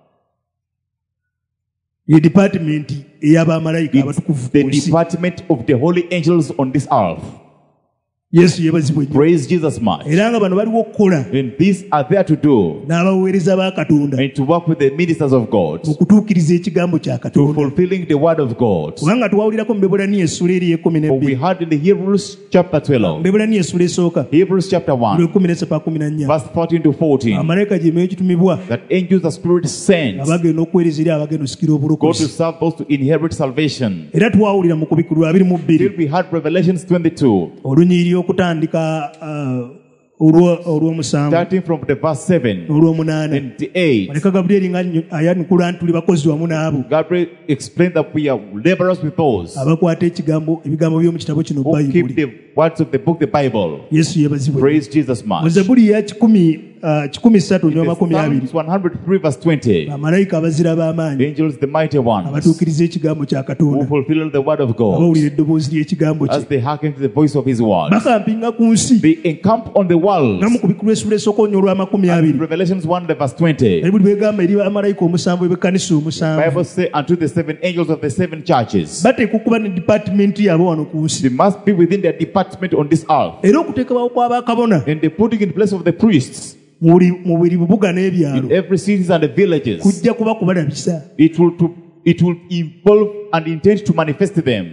ye department ey'abamalayika abatukuvu it's ku the nsi. department of the holy angels on this earth. Yesu yeebazibwe nnyo, Praise Jesus much. era nga bano baliwo okukola And these are there to do n'abaweereza ba katonda and to work with the ministers of God, mu kutuukiriza ekigambo kya to katonda. fulfilling the word of God. Kubanga tuwawulirako mu Bebulaniya essula eri ekumi For we n'ebbiri, had in the Hebrews chapter twelve, Bebulaniya essula esooka Hebrews chapter one, ekumi n'esatu kumi na nnya, verse thirteen to fourteen, amalayika gye meekitumibwa that angels the Spirit sent nga bagenda okuweereza eri abagenda osikira go to obulokozi. serve those to inherit salvation. Era twawulira mu kubikulwa abiri mu bbiri Till we had Revelations twenty-two, olunyiriri okutandika uh, olwo- olw'omusanvu starting from the verse seven n'olw'omunaana. and the eight. Maleka Gabulyeri nga annyo- ayanukula nti tuli bakozi wamu n'abo Gabriel explained that we are laborers with those abakwata ekigambo ebigambo by'omu kitabo kino who keep bayibuli. the words of the book, the Bible. Yesu yeebazibwe. Praise Jesus mu much. Zabbuli ya kikumi uh, kikumi ssatu In ne the makumi abiri Psalms one hundred three verse twenty, bamalayika abazira the b'amaanyi angels, the mighty ones, abatuukiriza ekigambo kya who katonda, fulfill the word of God, abawulira eddoboozi ly'ekigambo as kye, they hearken to the voice of his word. bakampinga ku nsi. They encamp on the walls. nga mu kubikulu essula esooka onnya olw'amakumi In abiri Revelations one verse twenty, bayibuli bwegamba eri bamalayika omusanvu eb'ekkanisa the omusanvu Bible says unto the seven angels of the seven churches, bateeka okuba ne dipaatimenti yaabo wano ku nsi, they must be within their department on this earth. era okuteekebwawo kw'abakabona And the putting in place of the priests mu buli- mu buli bubuga in n'ebyalo every cities and the villages, kujja kuba kubalabisa. it will to, it will involve and intend to manifest them.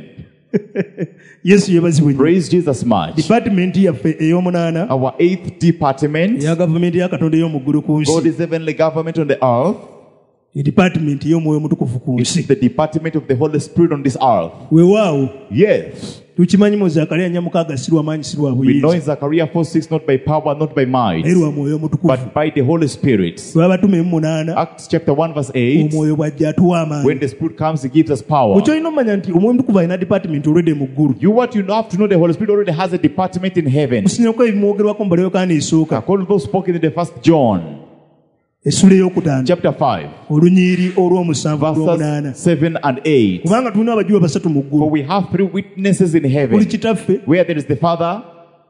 Yesu yeebazibwe nnyo. Praise Jesus much. dipaatimenti yaffe ey'omunaana Our eighth department, eya gavumenti ya katonda ey'omu ggulu ku nsi, God's heavenly government on the earth, ye dipaatimenti ey'omwoyo omutukuvu ku is nsi. the department of the Holy Spirit on this earth. weewaawo Yes, tukimanyi mu Zaakaliya nyamukaaga si lwa maanyi si lwa we know in buyinza Zechariah four six, not by power, not by might, naye lwa mwoyo omutukuvu. but by the Holy Spirit. lw'abatume mu munaana Acts chapter one verse eight, omwoyo bw'ajja atuwa amaanyi. when the Spirit comes, He gives us power. Okyolina omanya nti omwoyo omutukuvu alina dipaatimenti olwedde mu ggulu. You what you have to know, the Holy Spirit already has a department in heaven. kusinyako ebimwogerwako mu Balyokaana esooka According to those spoken in the first John essula ey'okutaano chapter five, olunyiriri olw'omusanvu olw'omunaana. verses seven and eight. kubanga tulina abajulwa basatu mu For ggulu, we have three witnesses in buli heaven, kitaffe, where there is the Father,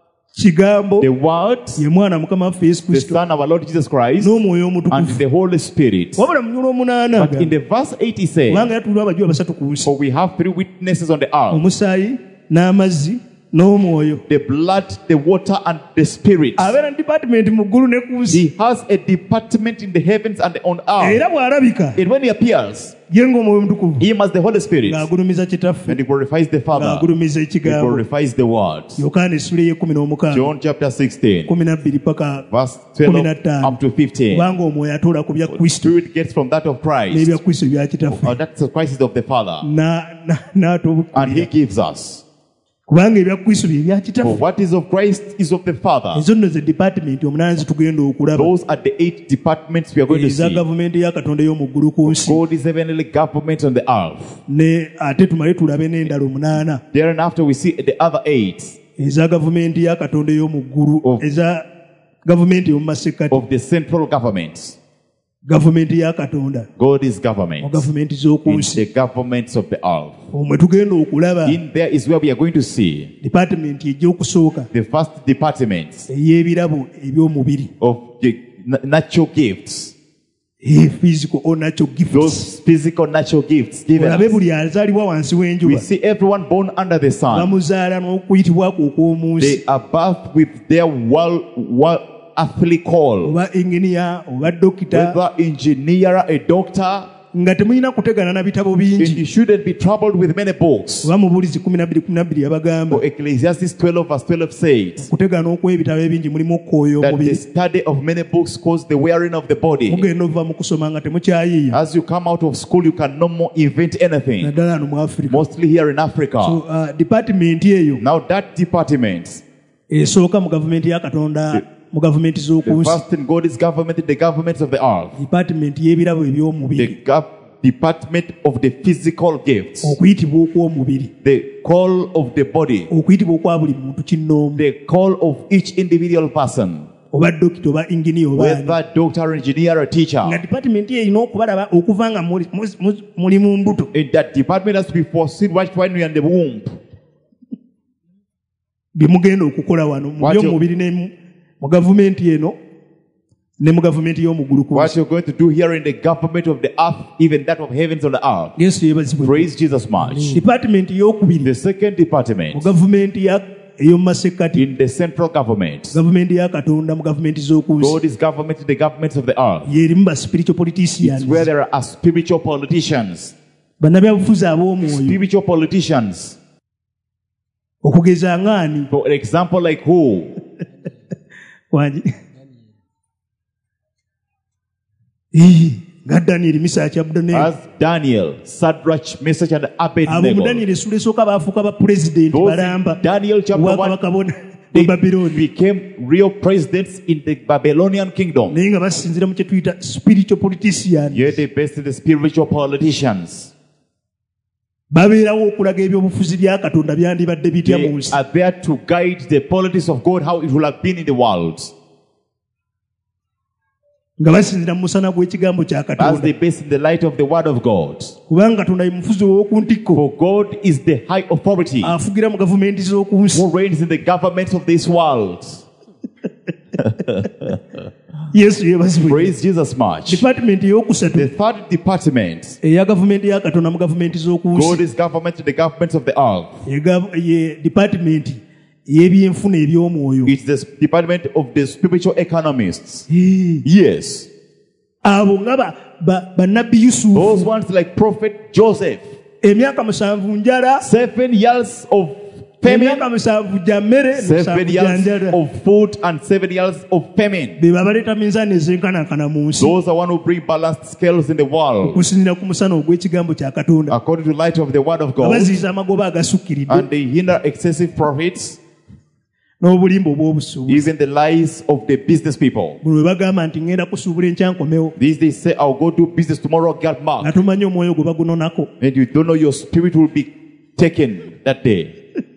kigambo the Word, ye mwana mukama waffe Yesu the Kristo Son, our Lord Jesus Christ, n'omwoyo and omutukuvu. the Holy Spirit. wabula mu nyula omunaana But in the verse eight he says, kubanga era tulina abajulwa basatu ku nsi, for we have three witnesses on the earth, omusaayi n'amazzi n'omwoyo. the blood, the water, and the Spirit. abeera ne dipaatimenti mu ggulu ne ku nsi, He has a department in the heavens and on earth. era bw'alabika And when he appears, ye ng'omwoyo omutukuvu he must the Holy Spirit. ng'agulumiza kitaffe, And he glorifies the Father. ng'agulumiza He ekigambo. glorifies the Word. Yokaana essula ey'ekkumi n'omukaaga John chapter sixteen, kumi na bbiri paka verse kumi na twelve ttaano up to fifteen. kubanga omwoyo atoola ku bya The kristo Spirit gets from that of Christ. n'ebya kristo ebya kitaffe Uh, that's the Christ of the Father. Na- na- n'ata And he obukkirira gives us. kubanga ebya kristo bye bya For kitaffe. what is of Christ is of the Father. ezo nno ze dipaatimenti omunaana ze tugenda okulaba Those are the eight departments we are going to eza see. gavumenti ya katonda y'omu ggulu ku nsi, God is heavenly government on the earth. ne ate tumale tulabe n'endala omunaana There and after we see the other eight eza gavumenti ya katonda y'omu ggulu, Of- eza gavumenti y'omu masekkati, of the central government. gavumenti ya katonda God is mu government. gavumenti z'oku In nsi. the governments of the earth. omwe tugenda okulaba In there is where we are going to see dipaatimenti egy'okusooka the first department ey'ebirabo eby'omubiri, of the na- natural gifts. Eh, physical or natural gifts. Those physical natural gifts given olabe us. buli azaalibwa wansi We w'enjuba see everyone born under the sun. bamuzaala n'okuyitibwako okw'omu nsi, They are birthed with their world, world earthly call. oba enginiya oba dokita, Whether engineer, a doctor, nga temulina kutegana na bitabo and bingi. you shouldn't be troubled with many books. oba mu bulizi kumi na bbiri kumi na bbiri yabagamba For Ecclesiastes twelve verse twelve says kutegana okw'ebitabo ebingi mulimu okukooya that the omubiri. study of many books causes the wearing of the body. mugenda ova mu kusoma nga temukyayiiya, As you come out of school, you can no more invent anything. naddala ano mu Afirika. Mostly here in Africa. So, uh, dipaatimenti eyo Now that department, esooka mu gavumenti ya katonda, mu gavumenti z'oku the nsi, first in God is government, the governments of the earth. dipaatimenti y'ebirabo The eby'omubiri. gov- department of the physical gifts, okuyitibwa okw'omubiri, the call of the body, okuyitibwa okwa buli muntu kinnoomu, the call of each individual person, oba dokita oba inginiya oba ani. whether doctor, engineer, or teacher. Nga department ye erina okubalaba okuva nga muli- mu- mu- muli mu mbuto. In that department has to be foreseen right when we are in the womb. bye mugenda okukola wano mu What you- by'omubiri ne mu- mu gavumenti eno ne mu gavumenti y'omugulu ku What nsi. you're going to do here in the government of the earth, even that of heavens on the earth. Yesu yeebazibwe. Praise Jesus much. Department y'okubiri The second mu department gavumenti ya- ey'omu masekkati, in the central government. gavumenti ya Katonda mu gavumenti z'oku nsi, God is government in the governments of the earth. y'erimu ba spiritual politicians, It's where there are spiritual politicians. bannabyabufuzi ab'omwoyo, Spiritual politicians. okugeza ngaani For example, like who? wangi Ii, nga Daniel, Misaki, Abudaneego. As Daniel, Sadrach, Meshach, and abo mu Abednego. Daniel essula esooka baafuuka ba pulezidenti Those balamba in Daniel chapter one, obwakabaka bona they mu Babilooni, became real presidents in the Babylonian kingdom. naye nga basinzira mu kye tuyita spiritual politician. Yet they based in the spiritual politicians. Babeerawo okulaga ebyobufuzi bya Katonda byandibadde bitya mu They nsi. are there to guide the politics of God, how it will have been in the world. Nga basinzira mu musana gw'ekigambo kya As Katonda. they base in the light of the word of God. Kubanga Katonda ye mufuzi ow'oku ntikko, For God is the high authority afugira mu gavumenti z'oku nsi. who reigns in the governments of this world. Yesu yeebazibwe. Praise Jesus much. Department ey'okusatu The third department, eya gavumenti ya Katonda mu gavumenti z'oku God nsi, is government in the governments of the earth. ye gav- ye department y'ebyenfuna eby'omwoyo. It's the department of the spiritual economists. Ee, Yes. abo nga ba- ba- bannabbi Yusufu, Those ones like Prophet Joseph. emyaka musanvu njala, Seven years of famine, emyaka musanvu gya mmere, seven musanvu gya years njala. of food, and seven years of famine. Be babaleeta minzaani ezenkanankana mu nsi Those are one who bring balanced scales in the world. okusinziira ku musana ogw'ekigambo kya Katonda, According to the light of the word of God. abaziyiza amagoba agasukkiridde And they hinder excessive profits, n'obulimba obw'obusuubuzi. even the lies of the business people. Buli we bagamba nti ngenda kusuubula enkya nkomewo, These days say, I'll go do business tomorrow, get nga marked. tumanyi omwoyo gwe bagunonako. And you don't know your spirit will be taken that day.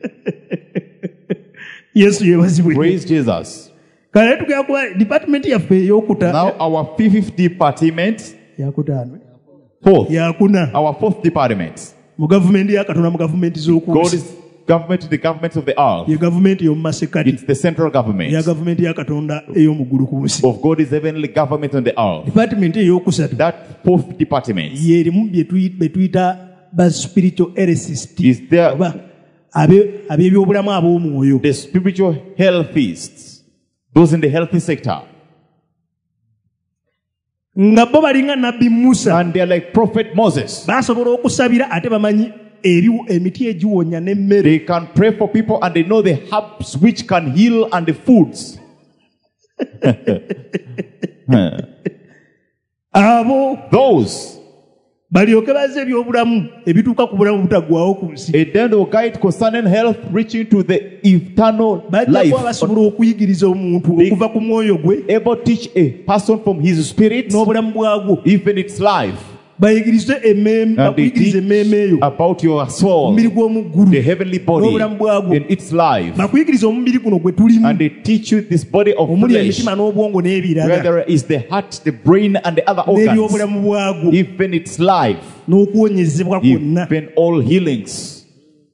Yesu yeebazibwe. Praise Jesus. Kale tugenda kuba department yaffe ey'okuta Now our fifth department, yakutaano fourth, yakuna our fourth department. mu gavumenti ya Katonda mu gavumenti z'oku God nsi, is government to the governments of the earth. ye gavumenti y'omu masekkati, It's the central eya government gavumenti ya Katonda ey'omuggulu ku nsi. of God is heavenly government on the earth. Department ey'okusatu That fourth department y'erimu bye tuyi- be tuyita ba spiritual healthist, is there. oba abe- ab'ebyobulamu ab'omwoyo. The spiritual healthists, those in the healthy sector, Nga bo balinga nabbi Musa, and they're like Prophet Moses. basobola okusabira ate bamanyi eri- emiti egiwonya n'emmere. They can pray for people and they know the herbs which can heal and the foods. Abo Those, balyoke bazze ebyobulamu ebituuka ku bulamu butaggwaawo ku nsi. a then will guide concerning health reaching to the eternal Bajja life. kuba basobola okuyigiriza omuntu Big- okuva ku mwoyo gwe Able to teach a person from his spirit, n'obulamu bwagwo, even its life, bayigirize emmeeme, and they bakuyigirize teach emmeeme eyo, about your soul, omubiri gw'omuggulu the heavenly body, n'obulamu bwagwo, and its life, bakuyigirize omubiri guno gwe tulimu, and they teach you this body of omuli flesh, emitima n'obwongo where n'ebirala, there is the heart, the brain, and the other organs, n'ebyobulamu bwagwo, even its life, n'okuwonyezebwa kwonna. even all healings.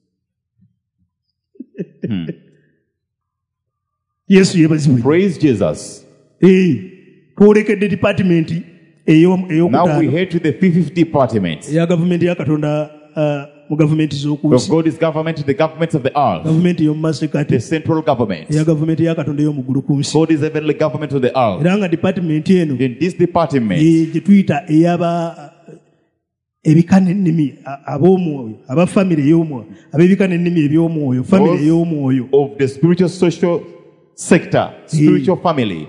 Yesu yeebazibwe. Praise Jesus. Eh, twolekedde department ey'om- Now we ey'okutaano head to the fifth department eya gavumenti ya Katonda, ah, mu gavumenti z'oku of nsi, God's government, the governments of the earth, gavumenti ey'omu masekkati, the central government. eya gavumenti ya Katonda ey'omuggulu ku nsi. God is heavenly government of the earth. Era nga department eno In this department, ye gye tuyita ey'aba ebika n'ennimi a- ab'omwoyo, aba famire ey'omwoyo, ab'ebika n'ennimi eby'omwoyo, famire Those- ey'omwoyo, of the spiritual social sector, spiritual family,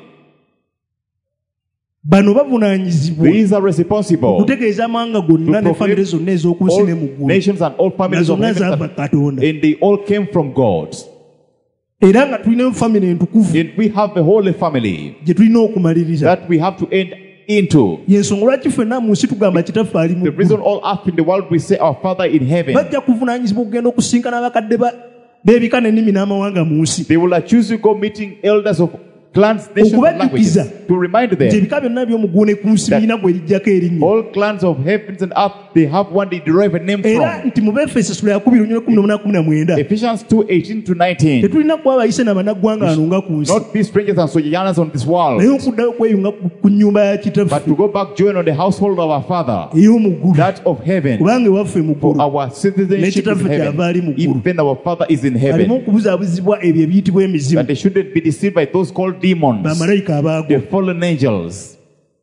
bano bavunaanyizibwa these are responsible. okutegeeza amawanga gonna To ne proclaim famire zonna ez'oku nsi All ne mu ggulu, nations and all nga families of zonna heaven, zaava and Katonda. and they all came from God. Era nga tulina famire entukuvu And we have a holy family gye tulina okumaliriza, that we have to end into. yensonga lwaki ffenna mu nsi tugamba kitaffe ali mu The reason all up in the world we say our Father in heaven. bajja kuvunaanyizibwa okugenda okusinkana abakadde ba- b'ebika n'ennimi n'amawanga mu nsi They will accuse you go meeting elders of clans, nations, and languages Okubajjukiza. to remind nti them ebika byonna by'omuguune ku nsi That- birina gwe lijjako erinnya all clans of heavens and earth, they have one they derive a name era from. nti mu befeso sula ya kumi lunyolo kumi n'omunaana kumi na mwenda Ephesians two eighteen to nineteen. tetulina kuba bayise n'abannaggwanga wano nga ku nsi Not be strangers and sojourners on this world, naye okuddayo kweyunga ku- ku nnyumba ya but kitaffe to go back join on the household of our Father, ey'omu ggulu that of heaven. kubanga ewaffe mu For ggulu our citizenship N'ekitaffe in kyava ali mu heaven. ggulu. Even our Father is in aleme heaven. okubuzaabuzibwa ebyo ebiyitibwa emizimu That they shouldn't be deceived by those called demons, bamalayika abaagwa the fallen angels.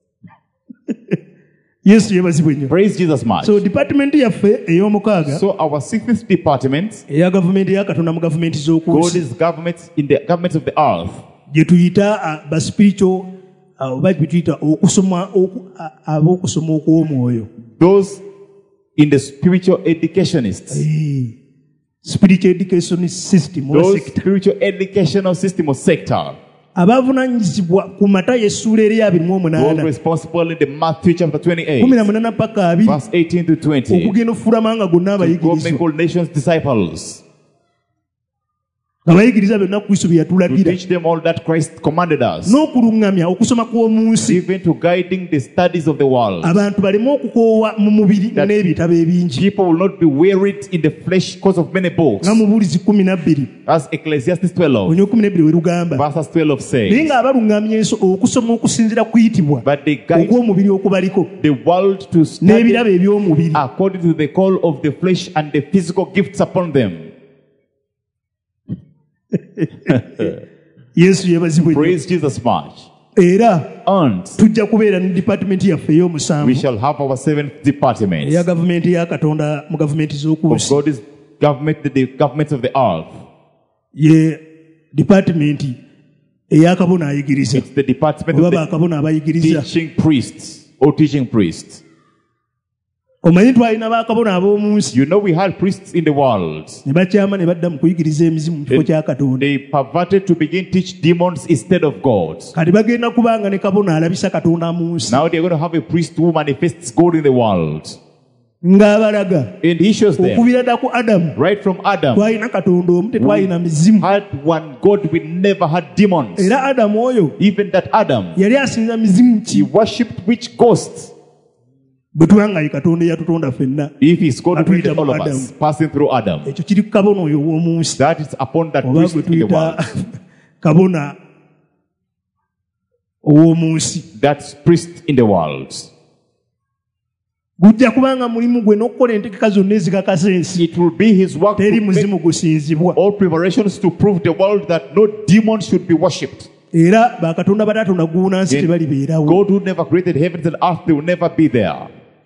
yesu yeebazibwe nnyo Praise Jesus much. so department yaffe ey'omukaaga So our sixth department, eya gavumenti ya katonda mu gavumenti z'oku God nsi is government in the governments of the earth. gye tuyita ah, ba spiritual ah, oba gye tuyita okusoma oku- ah, ab'okusoma okw'omwoyo Those in the spiritual educationists, Eh, spiritual education system or those sector spiritual educational system or sector, abaavunanyizibwa ku matayo essuula eri abiri mu those omunaana responsible in the Matthew chapter kumi twenty-eight, na munaana paka abiri verse eighteen to twenty, okugenda okufuula amawanga gonna go make abayigirizwa all nations disciples, nga bayigiriza byonna kristo bye to yatulagira teach them all that Christ commanded us, n'okuluŋŋamya okusoma kw'omu nsi even to guiding the studies of the world. abantu baleme okukoowa mu mubiri That- n'ebitabo ebingi People will not be wearied in the flesh because of many books. nga mu bulizi kumi na bbiri As Ecclesiastes twelve, onyo kumi n'ebbiri we lugamba verses twelve naye says, ng'abaluŋŋamya enso okusoma okusinziira kuyitibwa but they guide okw'omubiri okubaliko the world to study n'ebirabo eby'omubiri according to the call of the flesh and the physical gifts upon them. yesu yeebazibwe nnyo. Praise Jesus much. era And tujja kubeera ne dipatimenti yaffe we ey'omusanvu shall have our seventh department eya gavumenti ya katonda mu gavumenti z'oku of nsi God's government, the, the governments of the earth. ye dipatimenti ey'akabona ayigiriza It's the department oba of the bakabona abayigiriza teaching priests or teaching priests. omanyi twalina bakabona ab'omu nsi You know, we had priests in the world. ne bakyama ne badda mu kuyigiriza emizimu mu kifo kya katonda They perverted to begin teach demons instead of God. kati bagenda kubanga ne kabona alabisa katonda mu nsi Now they're going to have a priest who manifests God in the world. ng'abalaga And he shows them, okubira dda ku adamu right from Adam, twalina katonda omu tetwalina mizimu had one God, we never had demons. era adamu oyo Even that Adam, yali asinza mizimu he ki worshipped witch ghosts. bwe tubanga ye katonda eyatutonda ffenna If he's God who Atuyita created all mu of us, Adam. passing through Adam, ekyo kiri ku kabona oyo ow'omu nsi that is upon that oba priest gwe in the tuyita world. kabona ow'omu nsi That priest in the world. gujja kubanga mulimu gwe n'okukola entegeka zonna ezikakasa ensi It will be his work teri to make muzimu gusinzibwa all preparations to prove the world that no demon should be worshipped. era bakatonda batatonda guuna nsi Then tebalibeerawo God who never created heavens and earth, they will never be there.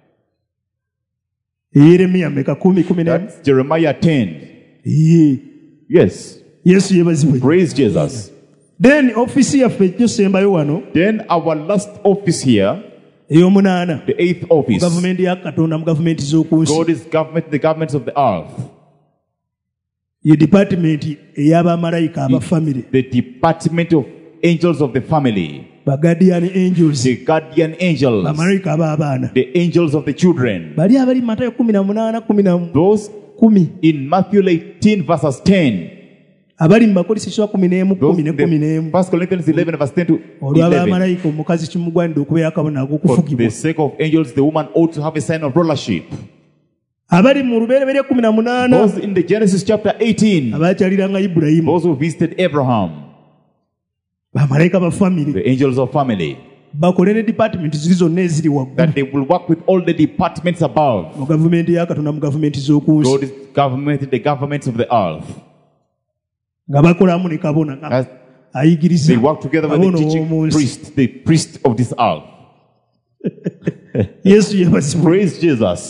yeremiya meka kumi kumi na That's Jeremiah ten. Ye. Yes. yesu yeebazibwe Praise Jesus. then ofiisi yaffe ejjo sembayo wano Then our last office here, ey'omunaana the eighth mu office, gavumenti ya katonda mu gavumenti z'oku nsi God is government, the governments of the earth. ye dipatimenti ey'abamalayika abafamire The department of angels of the family, bagadian angels the guardian angels, bamalayika ab'abaana the angels of the children. bali abali mu matayo kumi na munaana kumi na Those kumi in Matthew eighteen verses ten. abali mu bakoliseswa kumi n'emu Those kumi ne in kumi the n'emu First Corinthians eleven verse ten to eleven. olw'abamalayika omukazi kimugwanidde okubeera akabona For ag'okufugibwa the sake of angels, the woman ought to have a sign of rulership. abali mu lubereberye kumi na munaana Those in the Genesis chapter eighteen, abakyaliranga ibulayimu those who visited Abraham, bamalayika bafamire the angels of family, bakole ne dipatimenti ziri zonna eziri waggulu that they will work with all the departments above. mu gavumenti ya katonda mu gavumenti z'oku nsi God is government in the governments of the earth. nga bakolamu ne kabona nga As ayigiriza they work together with the kabona teaching ow'omu nsi priest, the priest of this earth. yesu yeebazibwe Praise Jesus.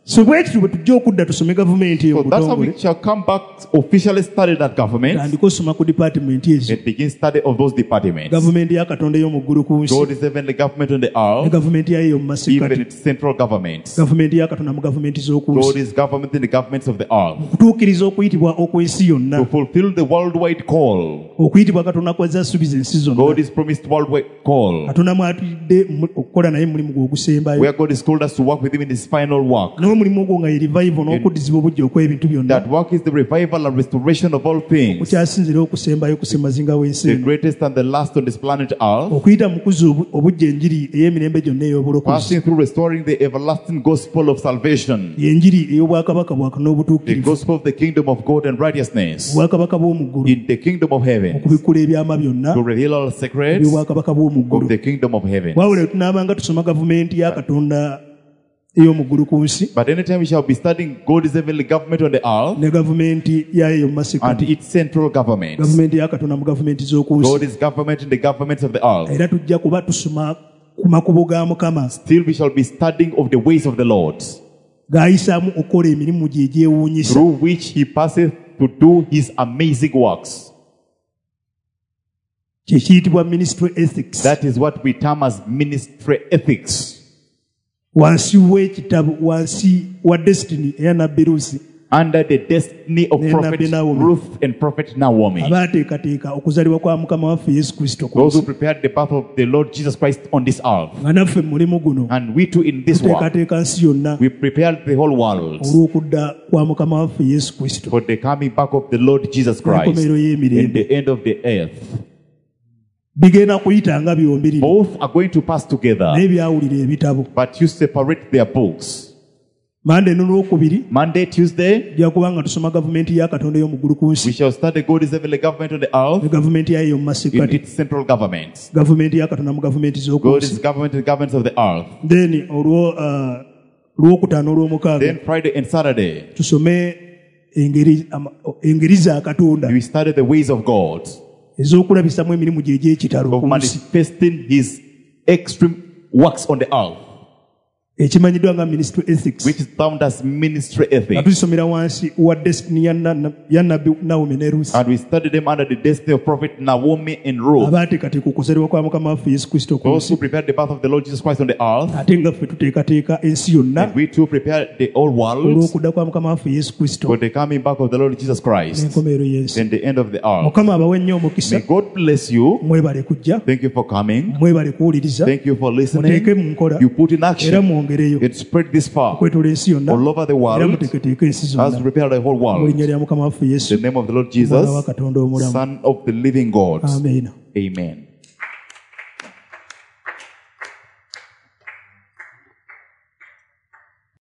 so bwe kityo bwe tujja okudda tusome gavumenti eyo So mu that's how butongole we shall come back, officially study that government, tandika osoma ku department ezo and begin study of those departments. gavumenti ya katonda ey'omu ggulu ku nsi God is heavenly government on the ne earth, gavumenti yayo mu even masikati its central governments. gavumenti ya katonda mu gavumenti z'oku God nsi is government in the governments of the earth. okutuukiriza okuyitibwa okw'ensi yonna To fulfill the worldwide call, okuyitibwa katonda kwazza asuubiza ensi zonna God is promised worldwide call, katonda mwatulidde mu- okukola naye mulimu gwe ogusembayo where God has called us to work with Him in His final work. n'omulimu ogwo nga ye revival n'okuddizibwa obujja okw'ebintu byonna That work is the revival and restoration of all things, kukyasinzira okusembayo ku semazinga w'ensi the eno greatest and the last on this planet earth, okuyita mu kuza obu- obujja enjiri ey'emirembe gyonna ey'obulokozi passing through restoring the everlasting gospel of salvation, y'enjiri ey'obwakabaka bwaka the n'obutuukirivu gospel of the kingdom of God and righteousness, obwakabaka bw'omu ggulu in the kingdom of heaven, okubikkula ebyama byonna to reveal all secrets eby'obwakabaka bw'omu of ggulu the kingdom of heaven. wabula tunaabanga tusoma gavumenti ya katonda ey'omu ggulu ku nsi But anytime we shall be studying God's heavenly government on the earth ne gavumenti yayo mu and masikati its central governments, gavumenti ya katonda mu gavumenti z'oku nsi God is government in the governments of the earth. era tujja kuba tusoma ku makubo ga mukama Still we shall be studying of the ways of the Lord, g'ayisaamu okukola emirimu gye egyewuunyisa through which He passeth to do His amazing works. kye kiyitibwa ministry ethics That is what we term as ministry ethics. wansi w'ekitabo wansi wa destiny eya nabbi Rusi Under the destiny of Ne Prophet Nabbi Naomi. Ruth and Prophet Naomi, abaateekateeka okuzaalibwa kwa mukama waffe yesu kristo ku those who nsi prepared the path of the Lord Jesus Christ on this earth. nga naffe mu mulimu guno And we too in this work, tuteekateeka nsi yonna we prepared the whole world olw'okudda kwa mukama waffe yesu kristo for the coming back of the Lord Jesus Christ enkomerero in y'emirembe the end of the earth. bigenda kuyita nga byombiriri Both are going to pass together, naye byawulira ebitabo but you separate their books. mande n'olwokubiri Monday, Tuesday, jja kuba nga tusoma gavumenti ya katonda ey'omu ggulu ku we nsi shall study God's heavenly government on the ne earth gavumenti yayo mu in masikati its central governments. gavumenti ya katonda mu gavumenti z'oku God's nsi government and governments of the earth. then olwo uh, lwokutaano olw'omukaaga Then Friday and Saturday, tusome engeri ama- engeri za katonda we study the ways of God ez'okulabisamu emirimu gye egy'ekitalo of ku nsi manifesting His extreme works on the earth, ekimanyiddwa nga ministry ethics which is termed as ministry nga ethics. tuzisomera wansi wa destiny ya na- ya nabbi Naomi ne Rusi And we study them under the destiny of Prophet Naomi and Ruth, abaateekateeka okuzaalibwa kwa mukama waffe yesu kristo ku those nsi who prepared the path of the Lord Jesus Christ on the earth. ate nga ffe tuteekateeka ensi yonna And we too prepare the whole world olw'okudda kwa mukama waffe yesu kristo for the coming back of the Lord Jesus Christ n'enkomerero y'ensi and the end of the earth. mukama abawe nnyo omukisa May God bless you. mwebale kujja Thank you for coming. mwebale kuwuliriza Thank you for muteeke listening. mu nkola You put in era action mwongereyo and spread this far okwetola ensi yonna all over the era world muteeketeeke ensi as zonna prepare the whole mu world. linnya lya mukama waffe yesu The name of the Lord mwana wa Jesus, katonda omulamu Son of the living God. amiina Amen.